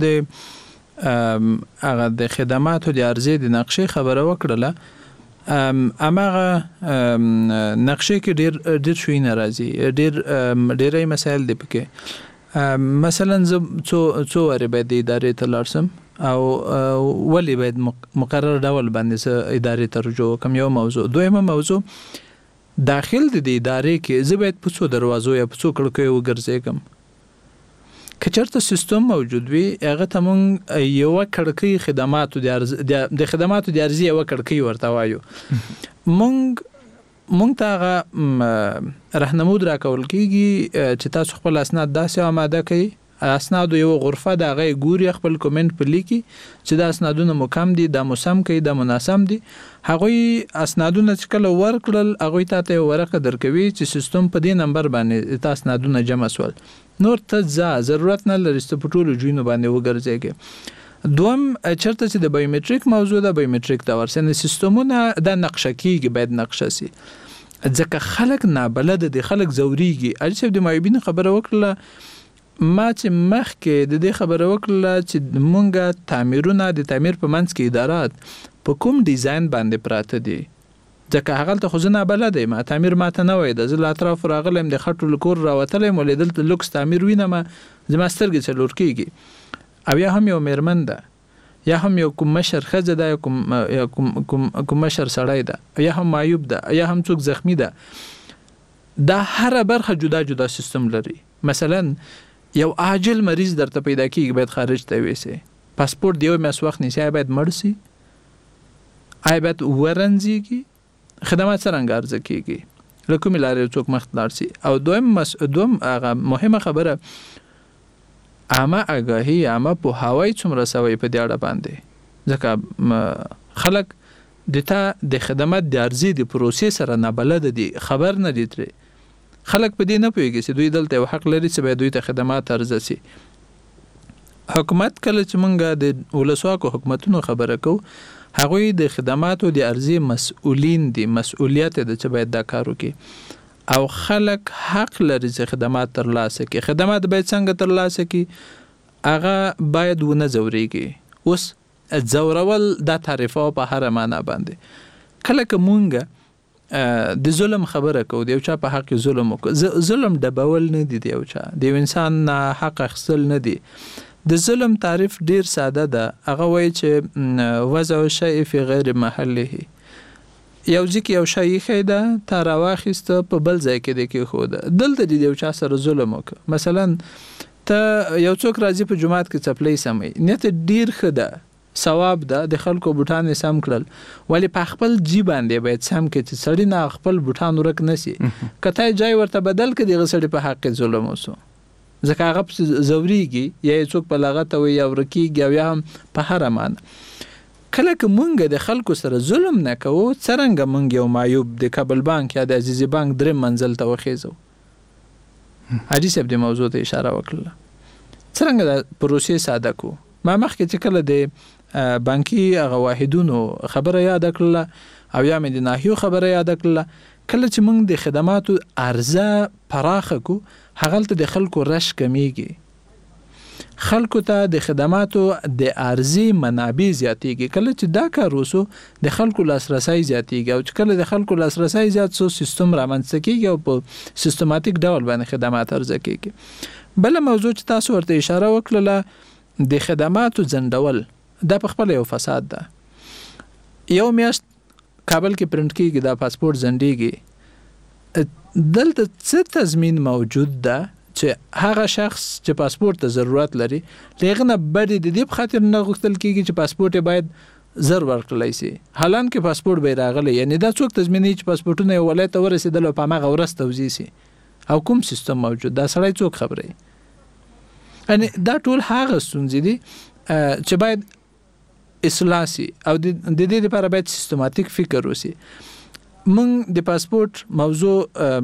د هغه د خدماتو د ارزې د نقشې خبره وکړله، اماغه نقشې کې ډېر شوي ناراضي، ډېرې مسایل دي پکې. مثلا زه څو واره باید ادارې ته لاړ شم او ولی باید مقرر ډول باندې ادارې ته رجوع وکم. یو موضوع. دویمه موضوع، داخل د ادارې کې زه باید په څو دروازو یا په څو کړکیو وګرځېږم. که چېرته سیستم موجود وي هغه ته مونږ یوه کړکۍ د خدماتو د عرضې یوه کړکۍ ورته وایو. مونږ ته هغه رهنمود راکول کېږي چې تاسو خپل اسناد داسې آماده کړئ، اسنادو یو غرفه د هغه ګوري، خپل کومنټ په لیکي چې دا اسنادونه مو کم دي، دا مو سم کوي، دا مناسب دي. هغوی اسنادونه چې کله ورکړل هغوی ته یو ورقه درکوي چې سیستم په دې نمبر باندې تا اسنادونه جمع سول، نور ته ضرورت نه لري چې په ټولو ځایونو باندې وګرځېږي. دوم چېرته چې د بایومټریک موضوع ده، بایومټریک د ورسنه سیستمونه د نقشه کېږي، باید نقشه سي، ځکه خلک نابلده دي، خلک زوريږي. علي صاحب د مایبین خبره وکړه، ما چې مخکې د دې خبره وکړله چې مونږه تعمیرونه د تعمیر په منځ کې ادارات په کوم ډیزاین باندې پراته دي. ځکه هغه ته خو زه نه بلد یم، تعمیر ماته نه وای د زه له اطراف راغلم د خټو له کور راوتلم ولې دلته لوکس تعمیر وینم زما سترګې څلور کېږي. او یا هم یو میرمن ده یا هم یو کوم مشر ښځه ده یا کوم مشر سړی ده یا هم معیوب ده یا هم څوک زخمی ده. دا هر برخه جدا جدا سیستم لري. مثلا یو عاجل مریض درته پیدا کیږي باید خارج ته ویسي، پاسپورت دیو میاس وخت نیسی باید مرسي، باید ورنځيږي، خدمات څنګه ارزه کیږي لکه ملاري څوک مخ لارسي. او دوم هغه مهمه خبره عامه آگاهی عامه په هوای څومره سوي په دې اړه باندې، ځکه خلک د خدمات د ارزي د پروسې سره نه بلد دي، خبر نه دي ترې. خلک په دې نه پوهیږي چې دوی دلته یو حق لري چې دوی ته خدمات ارزه سي. حکومت کله چې مونږه د ولسواکو حکومتونو خبره کو، هغوی د خدماتو د ارزي مسؤلین دي، مسؤلیت د چې باید دا کار وکړي او خلک حق لري چې خدمات ترلاسه کړي. خدمات باید څنګه ترلاسه کړي؟ هغه باید ونه ځوريږي. اوس ځورول دا تعریفه په هر معنا باندې. کله که مونږ د ظلم خبره کو، د یو چا په حق ظلم وکړو، ظلم ډبول نه دي، د یو چا د یو انسان حق اخیستل نه دي. د ظلم تعریف ډیر ساده ده. هغه وایي چې وضع الشیء فی غیر محله. یو ځکه یو شی خیده تا راواخیسته په بل ځای کې د کې خوده، دلته د یو چا سره ظلم وکړه. مثلا ته یو څوک راځي په جماعت کې چپلې سمي، نیت ډیر خده ثواب ده، د خلکو بوټان سم کړل، ولی په خپل جی باندې باید سم کې چې سړی نه خپل بوټان ورک نسی. کته ځای ورته بدل کړي دغه سړی په حق ظلم وسو، ځکه هغه زوريږي یا څوک په لغت وي یا ورکیږي او یا هم په هر مان. کله که مونږ د خلکو سره ظلم نه کوو، څنګه مونږ یو معیوب د کابل بانک یا د عزیزي بانک درې منزل ته وخیزو. حاجی صاحب د موضوع ته اشاره وکړه، څنګه د پروسې ساده کو. ما مخکې چې کله د بانکي هغه واحدونو خبره یاد کړله او یا مې د ناحیو خبره یاد کړله، کله چې موږ د خدماتو ارزه پراخه کو، هغلته د خلکو رش کمیږي، خلکو ته د خدماتو د ارزي منابع زیاتېږي. کله چې دا کار وسو د خلکو لاسرسي زیاتېږي او چې کله د خلکو لاسرسي زیات سو سیستم رامنځته کېږي او په سیستماتیک ډول باندې خدمات ارزه کېږي. بل موضوع چې تاسو ورته اشاره وکړله د خدماتو ځنډول، دا په خپل یو فساد ده. یو میاشت کابل کې پرنټ کېږي دا پاسپورت ځنډېږي، دلته څه تضمین موجود ده چې هغه شخص چې پاسپورت ته ضرورت لري لغه نه بری د دې په خاطر نه غوښتل کېږي چې پاسپورت باید زر ورکړلای شي، حالان کې پاسپورت به راغلی، یعنی دا څوک تضمیني چې پاسپورتونه یو ولایت ته ورسېدل او په هغه ورځ توزیع شي او کوم سیستم موجود دا سړی څوک خبري. یعنی دا ټول هغه ستونزې دي چې باید اصلاح شي او د دې لپاره باید سیستماتیک فکر وشي. موږ د پاسپورت موضوع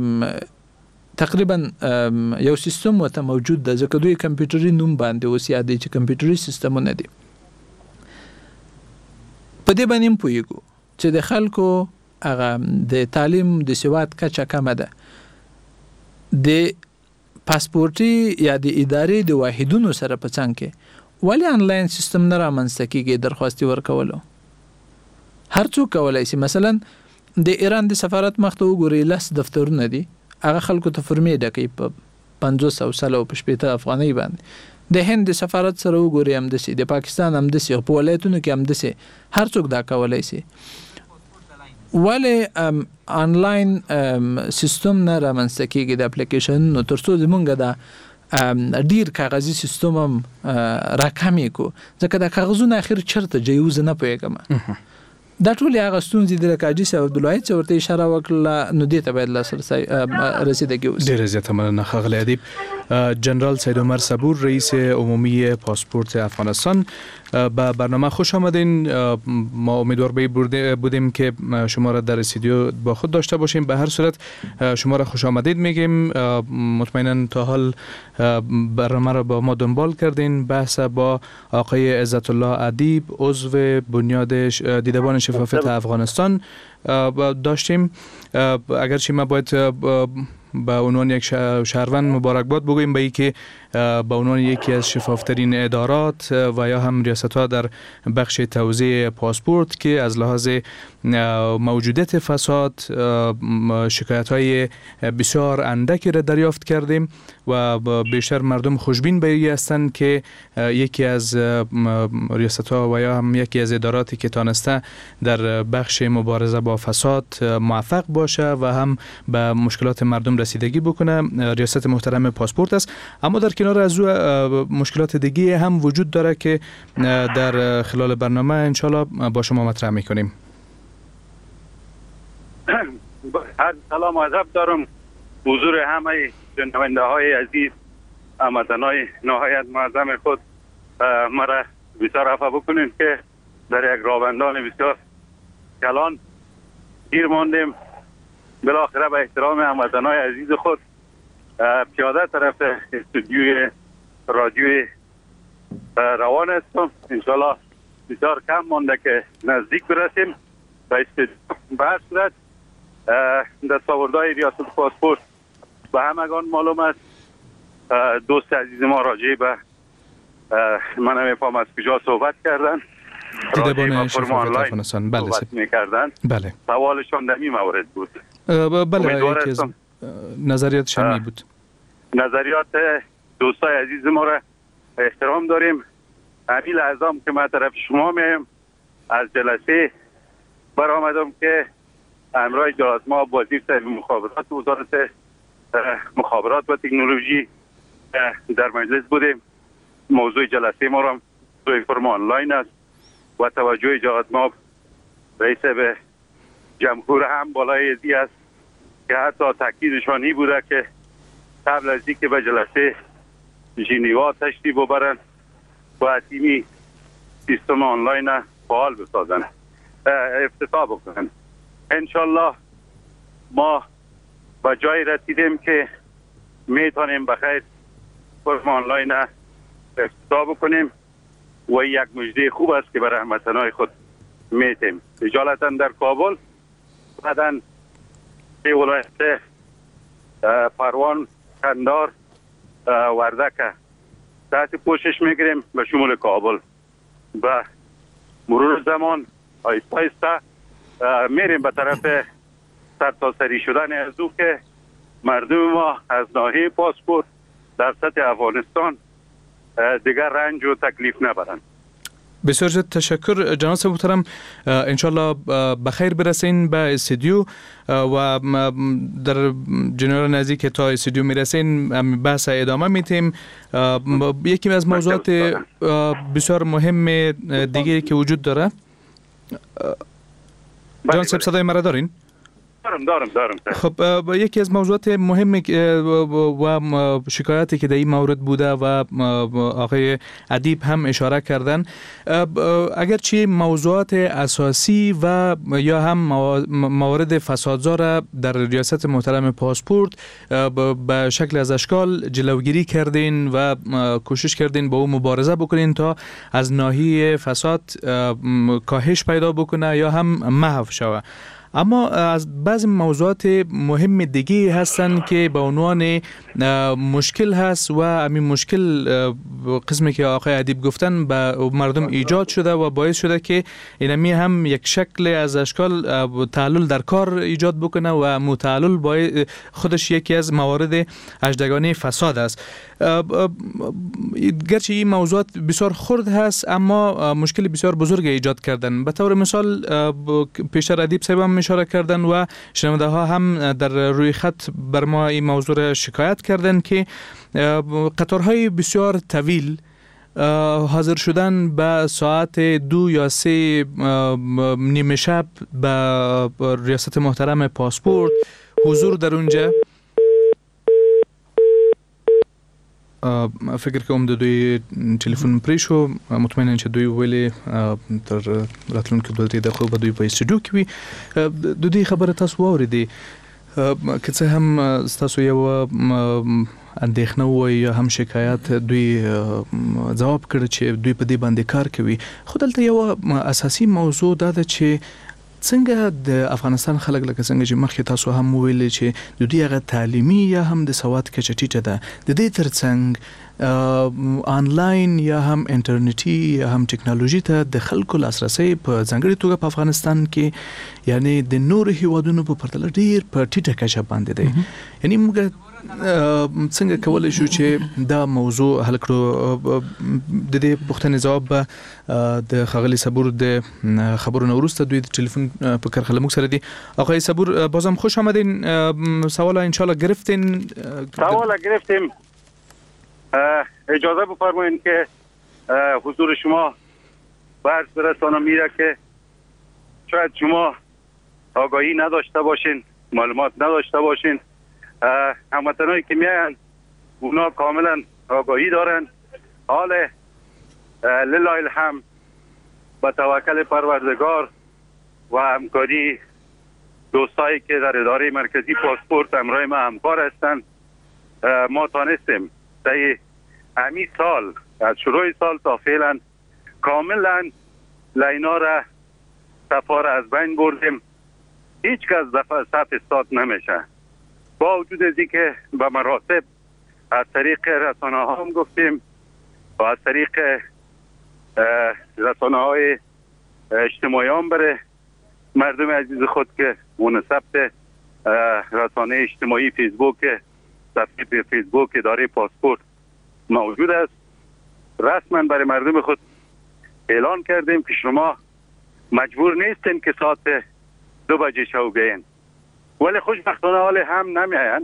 تقریبا یو سیستم وته موجود ده، ځکه دوی کمپیوټري نوم باندې اوس یادې چې کمپیوټري سیستمونه دي. په دې باندې پوهیږو چې د خلکو هغه د تعلیم د سواد کچه کمه ده، د پاسپورتي یا د ادارې د واحدونو سره په څنګ کې ولی آنلاین سیستم نه رامنځته کېږي درخواست ورکولو. هر څوک کولای شي، مثلا د ایران د سفارت مخ ته وګورئ 10 دفترونه دي، هغه خلکو ته فرمې ډکې په 500 سل او په 50 افغانۍ باندې. د هند سفارت سره وګورئ هم دسي، د پاکستان هم دسي، په ولایتونو کې هم دسي، هر څوک دا کولای شي. ولی آنلاین سیستم نه رامنځته کېږي د اپلیکیشن نو ترڅو زمونږ د ډیر کاغذي سیستم هم راکمې کو، ځکه د کاغذونو اخر چرته جیوز نه پوهېږم. دا ټول هغه ستونزې د حاجي صاحب عبدالله چې ورته اشاره وکړه نو دې ته باید لاسرسي رسیدګي وشي. ډېره زیاته مننه ښاغلی ادیب. جنرال سید عمر صبور رئیس عمومی پاسپورت افغانستان، به برنامه خوش آمدین. ما امیدوار بودیم که شما را در استودیو با خود داشته باشیم. به هر صورت شما را خوش آمدید میگیم. مطمئنا تا حال برنامه را با ما دنبال کردین. بحث با آقای عزت الله ادیب عضو بنیاد دیدبان شفافیت افغانستان داشتیم. اگرچه ما باید به عنوان یک شهروند مبارکباد بگوییم به اینکه به عنوان یکی از شفافترین ادارات و یا هم ریاست‌ها در بخش توزیع پاسپورت که از لحاظ موجودیت فساد شکایت‌های بسیار اندکی را دریافت کردیم و بیشتر مردم خوشبین به این هستند که یکی از ریاست‌ها و یا هم یکی از اداراتی که تانسته در بخش مبارزه با فساد موفق باشه و هم به مشکلات مردم رسیدگی بکنه ریاست محترم پاسپورت است. اما در کنار از او مشکلات دیگه هم وجود داره که در خلال برنامه انشالله با شما مطرح میکنیم. سلام و ادب دارم حضور همه شنونده های عزیز، هموطنان نهایت معظم خود. مرا بسیار عفو بکنید که در یک راهبندان بسیار کلان گیر ماندیم. بالاخره به احترام هموطنان عزیز خود پیاده طرف استودیوی رادیوی روان هستم. انشالله بسیار کم مانده که نزدیک برسیم به استودیو. به هر صورت دستاوردهای ریاست پاسپورت به همگان معلوم است. دوست عزیز ما راجع به من نمیفهم از کجا صحبت کردن، دیدبان شفافیت افغانستان. بله صحبت میکردن. بله سوالشان در این مورد بود. بله یکی از نظریات شمی بود. نظریات دوستای عزیز ما را احترام داریم. همین لحظه که من طرف شما میم از جلسه برآمدم که امرای جلسه ما وزیر صاحب مخابرات وزارت مخابرات و تکنولوژی در مجلس بودیم. موضوع جلسه ما را توی فرم آنلاین است و توجه جلسه ما رئیس به جمهور هم بالای ازی است که حتی تاکیدشان این بوده که قبل از اینکه به جلسه ژنوا تشریف ببرن و تیمی سیستم آنلاین فعال بسازن، افتتاح بکنن. انشالله ما به جای رسیدیم که میتونیم بخیر فرم آنلاین افتتاح بکنیم و یک مژده خوب است که برای هموطنان خود میتیم. اجالتا در کابل، بعداً به ولایت پروان، کندار، وردک تحت پوشش میگیریم به شمول کابل. و مرور زمان آیسته آیسته میریم به طرف سرتاسری شدن از او که مردم ما از ناحیه پاسپورت در سطح افغانستان دیگر رنج و تکلیف نبرند. بسیار زیاد تشکر جناب محترم. انشالله بخیر برسین به استودیو و در جنرال نزدیک تا استودیو میرسین بحث ادامه میتیم. یکی از موضوعات بسیار مهم دیگه که وجود داره. جناب صاحب صدای مرا دارین؟ دارم. خب یکی از موضوعات مهم و شکایاتی که در این مورد بوده و آقای ادیب هم اشاره کردن، اگرچه موضوعات اساسی و یا هم موارد فسادزا در ریاست محترم پاسپورت به شکل از اشکال جلوگیری کردین و کوشش کردین با او مبارزه بکنین تا از ناحیه فساد کاهش پیدا بکنه یا هم محو شود. اما از بعضی موضوعات مهم دیگه هستن که به عنوان مشکل هست و همین مشکل قسمی که آقای ادیب گفتن به مردم ایجاد شده و باعث شده که اینمی هم یک شکل از اشکال تعلل در کار ایجاد بکنه و متعلل خودش یکی از موارد اژدگانی فساد است. گرچه این موضوعات بسیار خرد هست اما مشکل بسیار بزرگ ایجاد کردن. به طور مثال پیشتر ادیب صاحب هم اشاره کردن و شنونده ها هم در روی خط بر ما این موضوع شکایت کردن که قطارهای بسیار طویل حاضر شدن به ساعت 2 یا 3 نیمه شب به ریاست محترم پاسپورت حضور در اونجا. فکر کوم د دوی ټلیفون پرې شو، مطمئنم چې دوی ویلي تر راتلونکو 2 دقیقو به دوی په استودیو کې وي. د دې خبره تاسو واورېدې که څه هم تاسو یو اندېښنه وایي یا هم شکایت دوی ځواب کړ چې دوی په دې باندې کار کوي، خو دلته یو اساسي موضوع دا ده چې څنګه د افغانستان خلک لکه څنګه چې مخکې تاسو هم ویل چې د دوی هغه تعلیمي یا هم د سواد کچه ټیټه ده، د دې ترڅنګ آنلاین یا هم انټرنیټي یا هم ټکنالوژي ته د خلکو لاسرسي په ځانګړي توګه په افغانستان کې یعنی د نور هیوادونو په پرتله ډیر په ټیټه کچه باندې دی. یعنی موږ څنګه کولای شو چې دا موضوع حل کړو؟ د دې پوښتنې جواب به د خغلی صبور د خبرونو وروسته دوی د ټلیفون په کرخه لموږ سره دي. آقای صبور بازم خوش آمدین. سوال ان شاء الله گرفتین. سوال گرفتیم. اجازه بفرمایید که حضور شما برس برسانم میره که شاید شما آگاهی نداشته باشین، معلومات نداشته باشین. هموطنایی که میاین اونا کاملا آگاهی دارن. حال لله الحمد با توکل پروردگار و همکاری دوستایی که در اداره مرکزی پاسپورت همراه ما همکار هستند ما تانستیم در همین سال از شروع سال تا فعلا کاملا لینا را صفا را از بین بردیم. هیچ کس صف استاد نمیشه. با وجود از اینکه به مراتب از طریق رسانه ها هم گفتیم و از طریق رسانه های اجتماعی هم برای مردم عزیز خود که منصب رسانه اجتماعی فیسبوک، صفحه فیسبوک اداره پاسپورت موجود است، رسما برای مردم خود اعلان کردیم که شما مجبور نیستین که ساعت 2 بجه شو بیاین، ولی خوشبختانه حال هم نمیاین.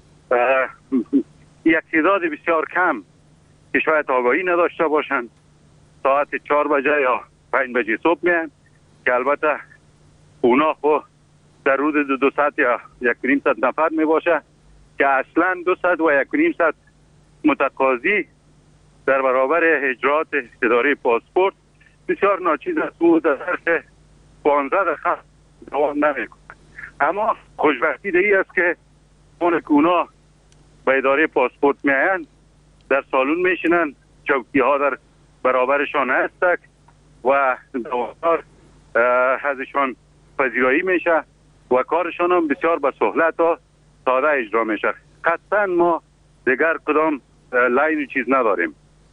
یک تعداد بسیار کم که شاید آگاهی نداشته باشند ساعت 4 بجه یا 5 بجه صبح میاین که البته اونا خو در روز 2 ساعت یا 1.5 ساعت نفر می باشه که اصلا 2 ساعت و 1.5 ساعت متقاضی در برابر اجرات اداره پاسپورت بسیار ناچیز است. او در ظرف 15 دقیقه دوام نمیکنه. اما خوشبختی دیگه ای است که اونا به اداره پاسپورت میاین در سالون میشینن، چوکی ها در برابرشان هست و دوامدار ازشان پذیرایی میشه و کارشان هم بسیار به سهولت و ساده اجرا میشه. قطعا ما دیگر کدام لاین چیز نداریم.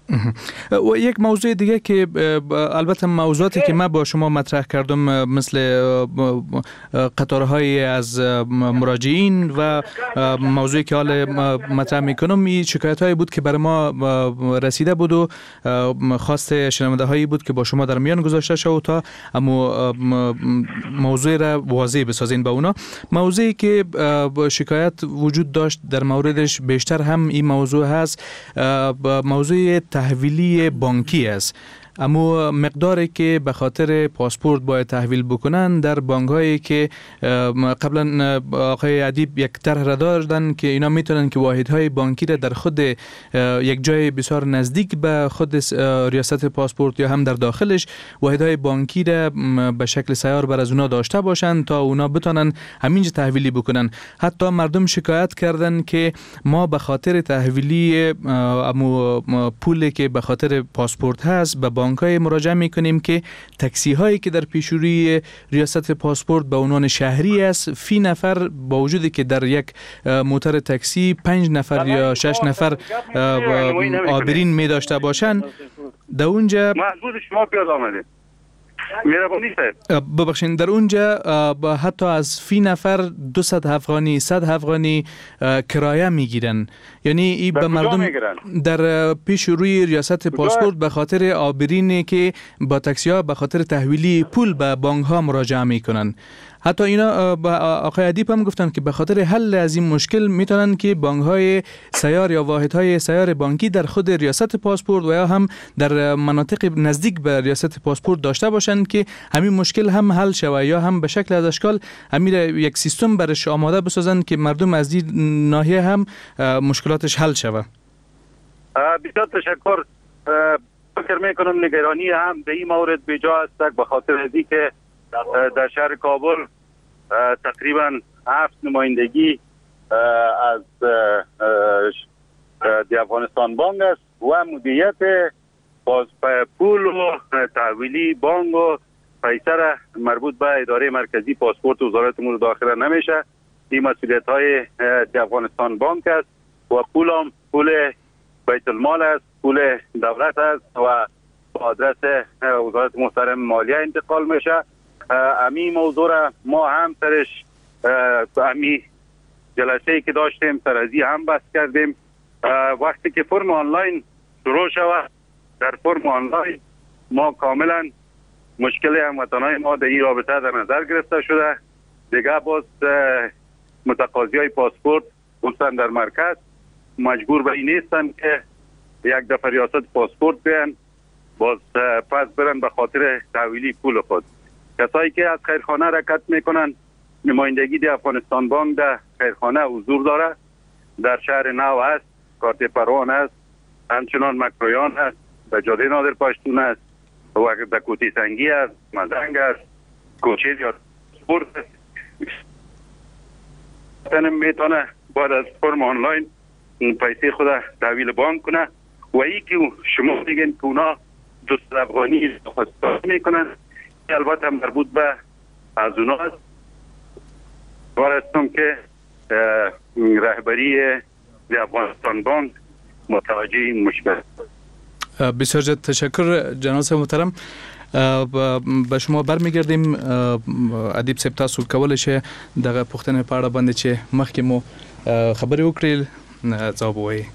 و یک موضوع دیگه که البته موضوعاتی که من با شما مطرح کردم مثل قطارهای از مراجعین و موضوعی که حال مطرح میکنم این شکایت هایی بود که برای ما رسیده بود و خواست شنونده هایی بود که با شما در میان گذاشته شد تا اما موضوع را واضح بسازین با اونا. موضوعی که شکایت وجود داشت در موردش بیشتر هم این موضوع هست، موضوع تحویلی بانکی است. اما مقداری که به خاطر پاسپورت باید تحویل بکنن در بانک هایی که قبلا آقای ادیب یک طرح را داشتن که اینا میتونن که واحدهای بانکی را در خود یک جای بسیار نزدیک به خود ریاست پاسپورت یا هم در داخلش واحدهای بانکی را به شکل سیار بر از اونا داشته باشن تا اونا بتونن همینجا تحویلی بکنن. حتی مردم شکایت کردن که ما به خاطر تحویلی پولی که به خاطر پاسپورت هست به بانک‌های مراجعه می‌کنیم که تاکسی هایی که در پیشروی ریاست پاسپورت به عنوان شهری است، فی نفر با وجودی که در یک موتور تاکسی 5 نفر یا 6 نفر آبرین می داشته باشند، در اونجا محدود شما پیاده آمده ببخشید در اونجا حتی از فی نفر 200 افغانی 100 افغانی کرایه میگیرن. یعنی این به مردم در پیش روی ریاست پاسپورت به خاطر آبرینی که با تاکسی ها به خاطر تحویلی پول به بانک ها مراجعه میکنن. حتی اینا آقای ادیب هم گفتن که به خاطر حل از این مشکل میتونن که بانک های سیار یا واحد های سیار بانکی در خود ریاست پاسپورت و یا هم در مناطق نزدیک به ریاست پاسپورت داشته باشن که همین مشکل هم حل شود یا هم به شکل از اشکال همین یک سیستم برش آماده بسازن که مردم از این ناحیه هم مشکلاتش حل شود. بسیار تشکر. فکر میکنم نگرانی هم به این مورد بجا است به خاطر از اینکه در شهر کابل تقریبا 7 نمایندگی از افغانستان بانک است و مدیریت باز پول و تحویلی بانک و پیسه را مربوط به اداره مرکزی پاسپورت وزارت امور داخله نمیشه. این مسئولیت های افغانستان بانک است و پول هم پول بیت المال است، پول دولت است و با آدرس وزارت محترم مالیه انتقال میشه. امی موضوع را ما هم سرش امی جلسه‌ای که داشتیم سرازی هم بحث کردیم. وقتی که فرم آنلاین شروع شود، در فرم آنلاین ما کاملا مشکل هموطنان ما در این رابطه در نظر گرفته شده. دیگه باز متقاضی های پاسپورت خصوصا در مرکز مجبور به این نیستن که یک دفعه ریاست پاسپورت بیان باز پس برن به خاطر تحویلی پول خود. کسایی که از خیرخانه حرکت میکنن، نمایندگی در افغانستان بانک در خیرخانه حضور داره، در شهر نو است، کارت پروان است، همچنان مکرویان است، در جاده نادر پشتون است و در کوتی سنگی است، مزنگ است، کوچه یا سپورت است. میتونه بعد از فرم آنلاین پیسه خود تحویل بانک کنه و ای که شما میگن که اونا دوست افغانی خواستار میکنن، البته مربوط به از اونا است. وارستم که رهبری افغانستان بانک متوجه این مشکل. بسیار تشکر جناب محترم. به شما برمیگردیم. ادیب صاحب تاسو کولای شئ دغه پوښتنې په اړه باندې چې مخکې مو خبرې وکړې ځواب ووایي.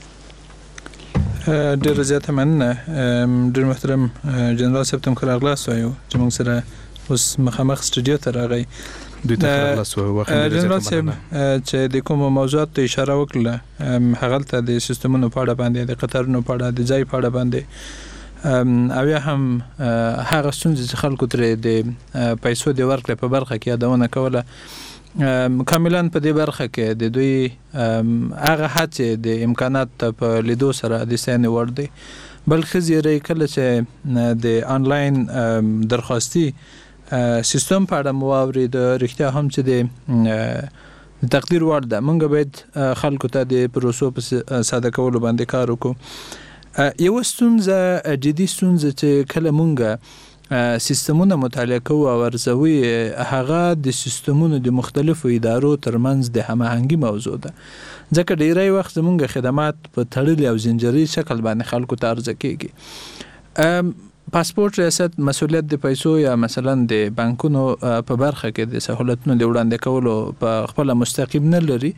ډېره زیاته مننه. ډېر محترم جنرال صاحب ته مو راغلاست وایو چې موږ سره اوس مخامخ سټوډیو ته راغی. دوی ته راغلاست وایو. جنرال صاحب چې د کوم موضوعات ته اشاره وکړه هغه ته د سیستمونو په اړه باندې، د قطارونو په اړه، د ځای په اړه باندې او یا هم هغه ستونزې چې خلکو ترې د پیسو د ورکړې په برخه کې یادونه کوله. کاملا په دې برخه کې د دوی هغه هڅې د امکانات په لیدو سره د ستاینې وړ دی. بل ښه زیری کله چې د آنلاین درخواستي سیستم په اړه مو واورېد، رښتیا هم چې د تقدیر وړ ده. موږ باید خلکو ته د پروسو په ساده کولو باندې کار وکړو. یو ستونزه، جدي ستونزه چې کله مونږ سیستمونه مطالعه کوو او ارزوي، هغه د سیستمونو د مختلفو ادارو ترمنځ د هماهنګي موضوع ده. ځکه ډیری وخت زمونږ خدمات په تړلي او زنجیري شکل باندې خلکو ته عرضه کیږي. پاسپورت ریاست مسؤلیت د پیسو یا مثلا د بانکونو په برخه کې د سہولتونو د وړاندې کولو په خپل مستقیم نه لري،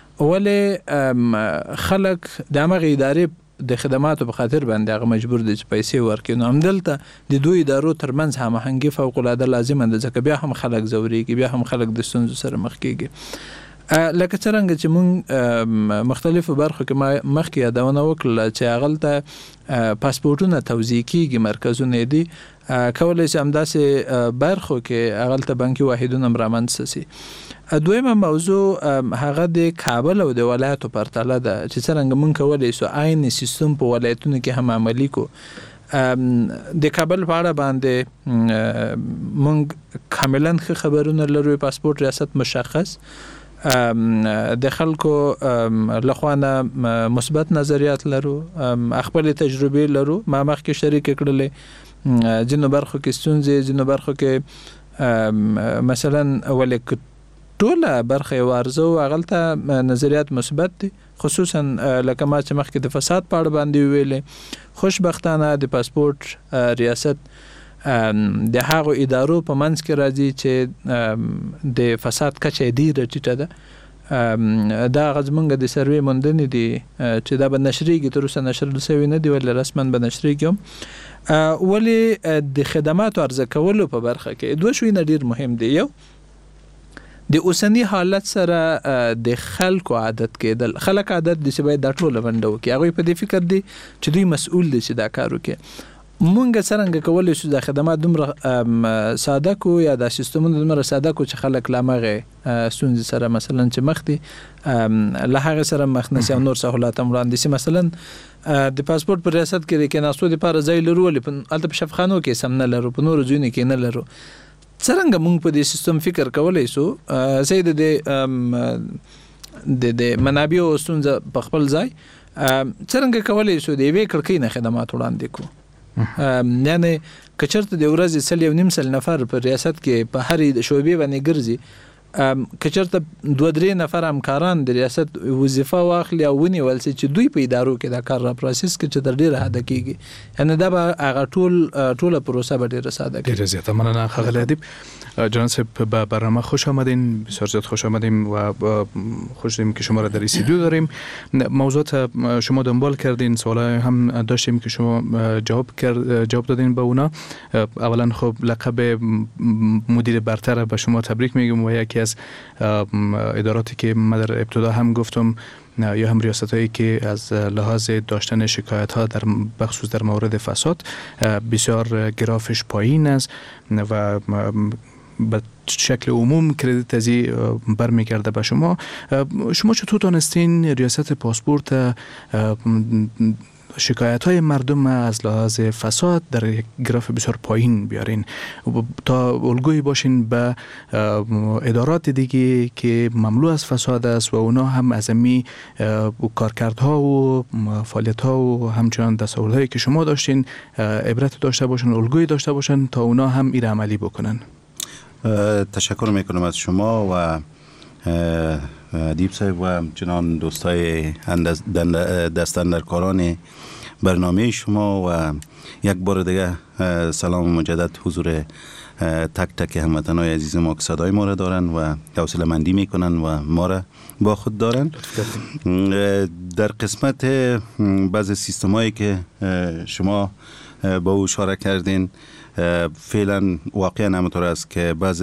ولې خلک د هغه ادارې د خدماتو په خاطر باندې هغه مجبور دي چې پیسې ورکړي. نو همدلته د دوی ادارو ترمنځ هماهنګي فوق العاده لازمه ده، ځکه بیا هم خلک ځورېږي، بیا هم خلک د ستونزو سره مخ کېږي. لکه څرنګه چې موږ مختلفو برخو کې مخکې یادونه وکړله چې هغلته پاسپورټونه توزیع کېږي، مرکزونه دي، کولی شي همداسې برخو کې هغلته بانکي واحدونه هم رامنځته سي. دویمه موضوع هغه د کابل او د ولایتو پرتله ده چې څرنګه موږ کولی شو عین سیستم په ولایتونو کې هم عملي کو. د کابل په اړه باندې موږ کاملا ښه خبرونه لرو. پاسپورت ریاست مشخص د خلکو لخوا نه مثبت نظریات لرو، خپل تجربه لرو، ما مخکې شریک کړلې. ځینو برخو کې ستونزې، ځینو برخو کې مثلا ولې ټوله برخه یو ارزو هغلته نظریات مثبت دي، خصوصا لکه ما چې مخکې د فساد په اړه باندې ویلې. خوشبختانه د پاسپورت ریاست د هغو ادارو په منځ کې راځي چې د فساد کچه ډیره ټیټه ده. دا غزمنګ د سروې موندنې دي چې دا به نشریږي، تر اوسه نشر شوی نه دی، ولې رسما به نشریږي. ولې د خدماتو عرضه کولو په برخه کې دوه شوینه ډیر مهم دي. یو د اوسنی حالت سره د خلکو عادت کېدل. خلک عادت دي چې باید دا ټوله ونډه وکړي، هغوی په دې فکر دي چې دوی مسؤل دي چې دا کار وکړي. مونږ څرنګه کولی شو د خدمات دومره ساده کو یا د سیستمونو دومره ساده کو چې خلک لا مغه ستونزې سره مثلا چې مخ دي له هغه سره مخ نشي او نور سہولت هم وړاندې شي. مثلا د پاسپورت پر ریاست کې د کېناستو لپاره ځای لرو، ولې البته په شفخانو کې سم نه لرو، په نورو ځایونو کې نه لرو. څرنګه مونږ په دې سیستم فکر کولی شو چې د منابع او ستونزه په خپل ځای څرنګه کولی شو د یوې کړکۍ نه خدمات وړاندې کو. یعنی کچرته د ورځې سل یو نیم سل نفر په ریاست کې په هرې شعبې باندې ګرځي کچرته 2-3 نفر همکاران د ریاست وظیفه واخلي او ونیول سي چې دوی په ادارو کې دا کار را پروسس کې چې تر ډیره حد کېږي یعنی دا به هغه ټوله پروسه به ډیره ساده کړي. ډیره زیاته مننه ښاغلی ادیب. جناب صاحب به برنامه خوش آمدین، بسیار زیاد خوش آمدیم و خوش شدیم که شما را در استودیو داریم. موضوعات شما دنبال کردین، سوالای هم داشتیم که شما جواب دادین به اونا. اولا خب لقب مدیر برتر به شما تبریک میگم و یکی از اداراتی که من در ابتدا هم گفتم یا هم ریاستایی که از لحاظ داشتن شکایت ها در بخصوص در مورد فساد بسیار گرافش پایین است و به شکل عموم کردیت ازی برمیگرده به شما. شما چطور تانستین ریاست پاسپورت شکایت های مردم از لحاظ فساد در یک گراف بسیار پایین بیارین تا الگویی باشین به ادارات دیگه که مملو از فساد است و اونا هم از امی کارکردها و فعالیت ها و همچنان دستاورد هایی که شما داشتین عبرت داشته باشن، الگویی داشته باشن تا اونا هم این عملی بکنن؟ تشکر میکنم از شما و ادیب صاحب و چنان دوستای دستاندرکاران برنامه شما و یک بار دیگه سلام مجدد حضور تک تک هموطنای عزیز ما که صدای ما را دارن و حوصله مندی میکنن و ما را با خود دارن. در قسمت بعض سیستمایی که شما با او اشاره کردین فعلا واقعا همونطور است که بعض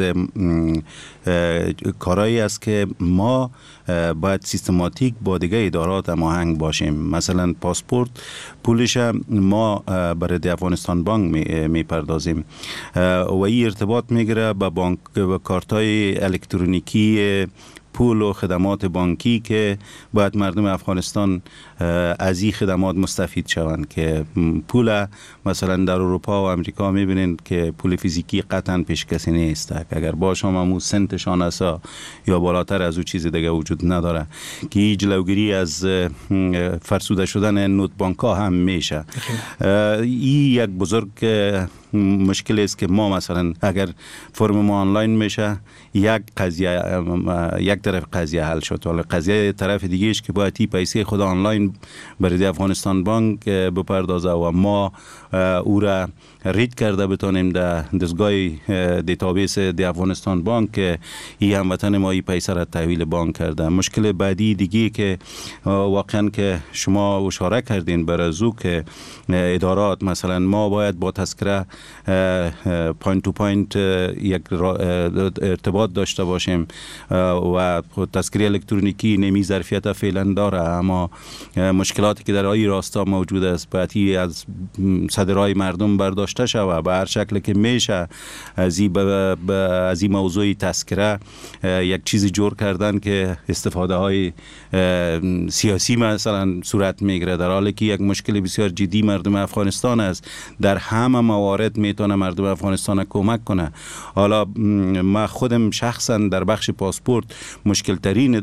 کارهایی است که ما باید سیستماتیک با دیگه ادارات هماهنگ باشیم. مثلا پاسپورت پولش ما برای افغانستان بانک میپردازیم و این ارتباط میگیره با بانک و کارتای الکترونیکی پول و خدمات بانکی که باید مردم افغانستان از این خدمات مستفید شوند که پول مثلا در اروپا و امریکا میبینید که پول فیزیکی قطعا پیش کسی نیست، اگر باشه همون سنتشان است یا بالاتر از او چیز دیگه وجود نداره که جلوگیری از فرسوده شدن نوت بانک ها هم میشه. این یک بزرگ مشکل است که ما مثلا اگر فرم ما آنلاین میشه یک طرف قضیه حل شد، ولی قضیه طرف دیگه است که باید این پیسه خود آنلاین برای افغانستان بانک بپردازه و ما او را رید کرده بتانیم در دستگاه دیتابیس افغانستان بانک که این هموطن ما این پیسه را تحویل بانک کرده. مشکل بعدی دیگه که واقعا که شما اشاره کردین برازو که ادارات مثلا ما باید با تذکره پوینت تو پوینت یک ارتباط داشته باشیم و تذکره الکترونیکی نمی ظرفیت فعلا داره، اما مشکلاتی که در این راستا موجود است باید از صدرهای مردم برداشته شود به هر شکل که میشه. از این موضوع تذکره یک چیزی جور کردن که استفاده های سیاسی مثلا صورت میگیره، در حالی که یک مشکل بسیار جدی مردم افغانستان است. در همه موارد میتونه مردم افغانستان کمک کنه. حالا ما خودم شخصا در بخش پاسپورت مشکل ترین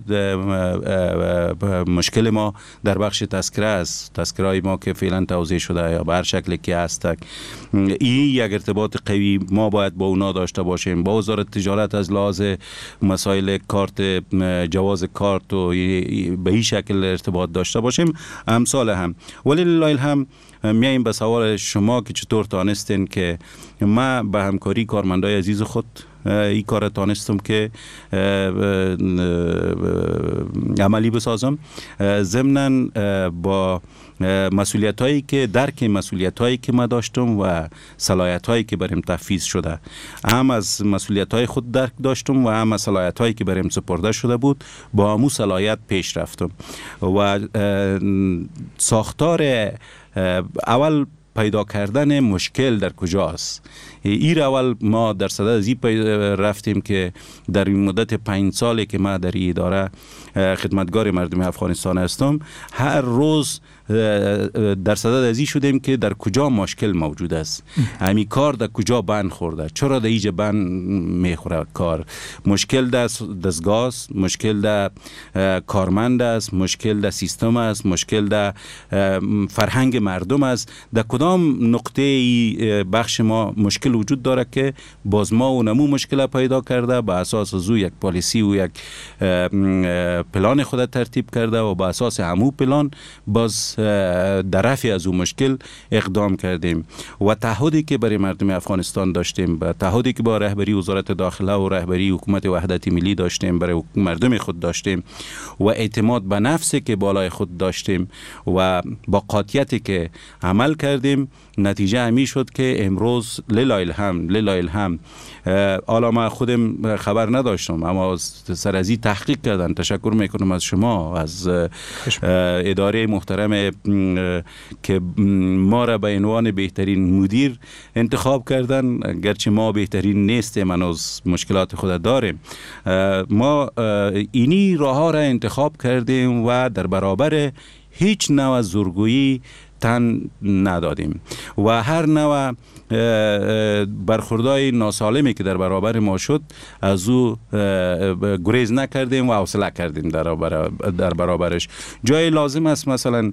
مشکل ما در بخش تذکره است. تذکره های ما که فعلا توزیع شده یا به هر شکل که هست، این یک ارتباط قوی ما باید با اونا داشته باشیم. با وزارت تجارت از لحاظ مسائل کارت، جواز کارت و به این شکل ارتباط داشته باشیم امثال هم. ولی لایل هم میاییم به سوال شما که چطور تانستین که ما به همکاری کارمندای عزیز خود این کار تانستم که عملی بسازم، ضمناً با مسئولیت هایی که درک مسئولیت هایی که ما داشتم و صلاحیت هایی که بریم تفویض شده، هم از مسئولیت های خود درک داشتم و هم از صلاحیت هایی که بریم سپرده شده بود با همون صلاحیت پیش رفتم. و ساختار اول پیدا کردن مشکل در کجاست، این اول ما در صدد از این رفتیم که در این مدت 5 سالی که ما در این اداره خدمتگار مردم افغانستان هستم، هر روز در صدد ازی شدیم که در کجا مشکل موجود است، همین کار در کجا بند خورده، چرا در اینجا بند میخوره کار، مشکل در دستگاه است، مشکل در کارمند است، مشکل در سیستم است، مشکل در فرهنگ مردم است، در کدام نقطه بخش ما مشکل وجود داره که باز ما و نمو مشکل پیدا کرده، به اساس از او یک پالیسی و یک پلان خود ترتیب کرده و به اساس همو پلان باز در رفع از او مشکل اقدام کردیم و تعهدی که برای مردم افغانستان داشتیم، با تعهدی که با رهبری وزارت داخله و رهبری حکومت وحدت ملی داشتیم برای مردم خود داشتیم و اعتماد به نفسی که بالای خود داشتیم و با قاطعیتی که عمل کردیم، نتیجه همی شد که امروز لله الحمد حالا من خودم خبر نداشتم اما سر از این تحقیق کردن. تشکر میکنم از شما، از اداره محترم که ما را به عنوان بهترین مدیر انتخاب کردن، گرچه ما بهترین نیستیم، هنوز مشکلات خود داریم. ما اینی راه ها را انتخاب کردیم و در برابر هیچ نوع زورگویی تن ندادیم و هر نوع برخوردهای ناسالمی که در برابر ما شد از او گریز نکردیم و حوصله کردیم در برابرش. جای لازم است مثلا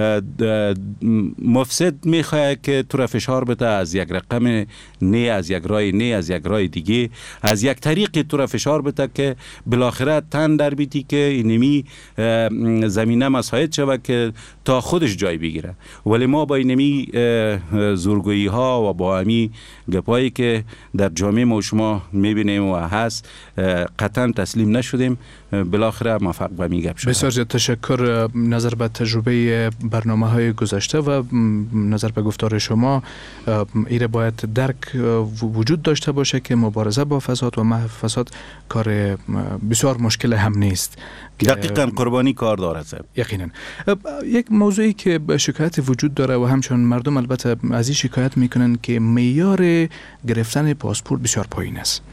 مفسد میخواد که تو را فشار بده از یک رقم نه، از یک رای نه، از یک رای دیگه، از یک طریق تو را فشار بده که بالاخره تن در بیتی که اینمی زمینه مساعد شود که تا خودش جای بگیره. ولی ما با اینمی زورگویی ها و با همی گپایی که در جامعه ما شما میبینیم و هست قطعا تسلیم نشدیم، بالاخره موفق به می گپ شدیم. بسیار زیاد تشکر. نظر به تجربه برنامه های گذشته و نظر به گفتار شما، ایره باید درک وجود داشته باشه که مبارزه با فساد و محو فساد کار بسیار مشکل هم نیست. دقیقاً قربانی کار داره. یقینا یک موضوعی که شکایت وجود داره و همچنان مردم البته از این شکایت میکنن که معیار گرفتن پاسپورت بسیار پایین است.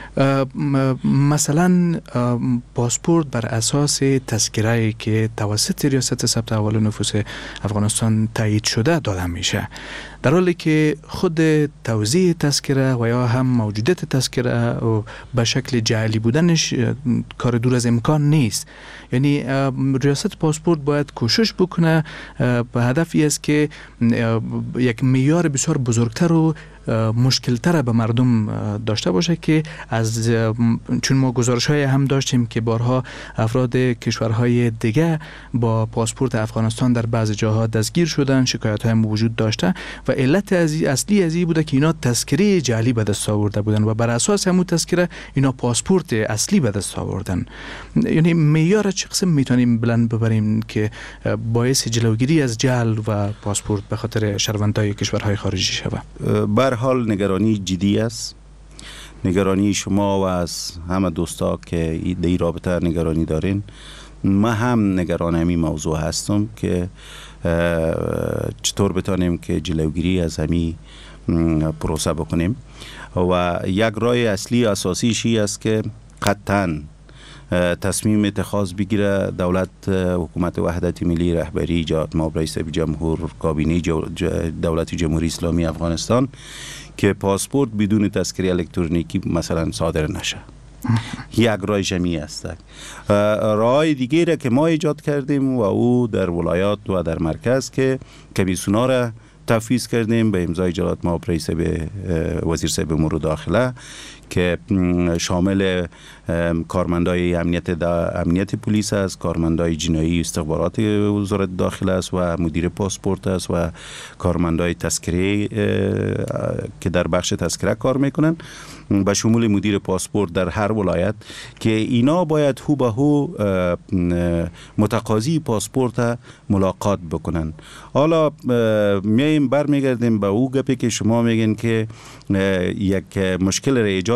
مثلا پاسپورت بر اساس تذکره‌ای که توسط ریاست ثبت احوال نفوس افغانستان تایید شده داده میشه، در حالی که خود توزیع تذکره و یا هم موجودیت تذکره به شکل جعلی بودنش کار دور از امکان نیست. یعنی ریاست پاسپورت باید کوشش بکنه به هدفی است که یک معیار بسیار بزرگتر و مشکلتر به مردم داشته باشه که از چون ما گزارش های هم داشتیم که بارها افراد کشورهای دیگه با پاسپورت افغانستان در بعض جاها دستگیر شدن، شکایت های وجود داشته و علت اصلی از این بوده که اینا تذکره جعلی به دست آورده بودن و بر اساس همون تذکره اینا پاسپورت اصلی به دست آوردن. یعنی معیار چه قسم میتونیم بلند ببریم که باعث جلوگیری از جعل و پاسپورت به خاطر شهروندای کشورهای خارجی شود؟ به حال نگرانی جدی است، نگرانی شما و از همه دوستا که در این رابطه نگرانی دارین. ما هم نگران همین موضوع هستم که چطور بتانیم که جلوگیری از همین پروسه بکنیم و یک راه اصلی اساسیشی است که قطعاً تصمیم اتخاذ بگیره دولت، حکومت وحدت ملی، رهبری جناب رئیس جمهور، کابینه دولت جمهوری اسلامی افغانستان که پاسپورت بدون تذکره الکترونیکی مثلا صادر نشه. یک راه جمعی است. راه دیگه را که ما ایجاد کردیم و او در ولایات و در مرکز که کمیسیونا را تفویض کردیم به امضای جلالت مآب رئیس وزیر صاحب امور داخله که شامل کارمندای امنیت پلیس است، کارمندای جنایی استخبارات وزارت داخله است و مدیر پاسپورت است و کارمندای تذکره که در بخش تذکره کار میکنن به شمول مدیر پاسپورت در هر ولایت که اینا باید هو به هو متقاضی پاسپورت ملاقات بکنن. حالا میایم برمیگردیم به او گپی که شما میگین که یک مشکل را ایجاد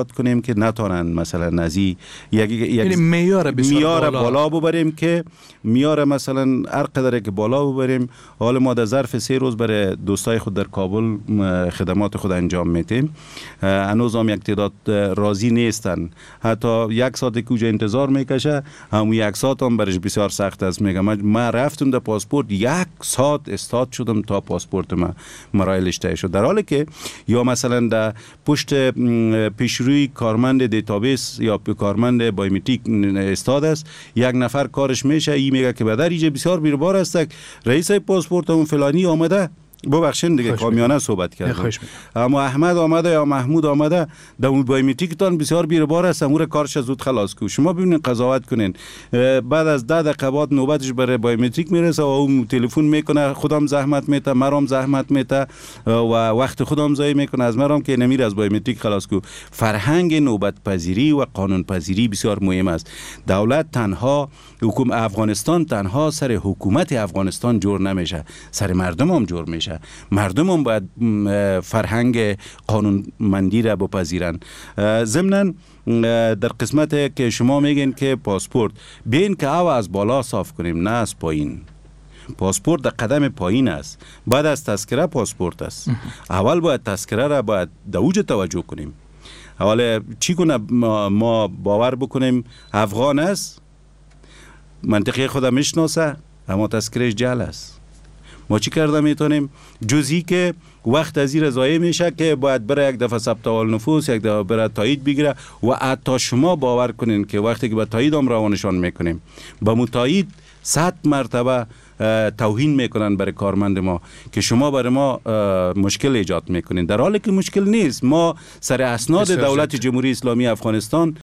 ایجاد کنیم که نتونن مثلا از یک معیار بالا ببریم، که معیار مثلا هر قدر که بالا ببریم. حالا ما در ظرف 3 روز برای دوستای خود در کابل خدمات خود انجام میتیم. هنوز هم یک تعداد راضی نیستن، حتی 1 ساعت که اونجا انتظار میکشه، همون 1 ساعت هم برش بسیار سخت است. میگم من رفتم در پاسپورت 1 ساعت استاد شدم تا پاسپورت ما مرایلش تای شد، در حالی که یا مثلا در پشت پیشروی کارمند دیتابیس یا کارمند بایومتریک استاد است، 1 نفر کارش میشه، این میگه که بدر اینجا بسیار بیربار است، رئیس پاسپورت اون فلانی آمده، ببخشید دیگه کامیانه صحبت کردم، اما احمد آمده یا محمود آمده، در اون بایومتریکتان بسیار بیربار است، امور کارش زود خلاص کو. شما ببینید قضاوت کنین، بعد از 10 دقیقه بعد نوبتش برای بایومتریک میرسه و اون تلفن میکنه، خودم زحمت میته، مرام زحمت میته و وقت خودم ضایع میکنه از مرام که نمیره از بایومتریک خلاص کو. فرهنگ نوبت پذیری و قانون پذیری بسیار مهم است. دولت تنها، افغانستان تنها سر حکومت افغانستان جور نمیشه، سر مردم هم جور میشه. مردم هم باید فرهنگ قانونمندی را بپذیرن. ضمناً در قسمت که شما میگین که پاسپورت بین که او از بالا صاف کنیم نه از پایین. پاسپورت در قدم پایین است، بعد از تذکره پاسپورت است. اول باید تذکره را باید در اوج توجه کنیم. اول چی کنه ما باور بکنیم افغان است، منطقه خود میشناسه، اما تذکرهش جعل است. ما چی کرده میتونیم؟ جزئی که وقت از این ضایع میشه که باید برای 1 دفعه ثبت اول نفوس، 1 دفعه برای تایید بگیره و حتی شما باور کنین که وقتی که به تایید هم روانشان میکنیم، با متایید 100 مرتبه توهین میکنن برای کارمند ما که شما برای ما مشکل ایجاد میکنین، در حالی که مشکل نیست. ما سر اسناد دولت جمهوری اسلامی افغانستان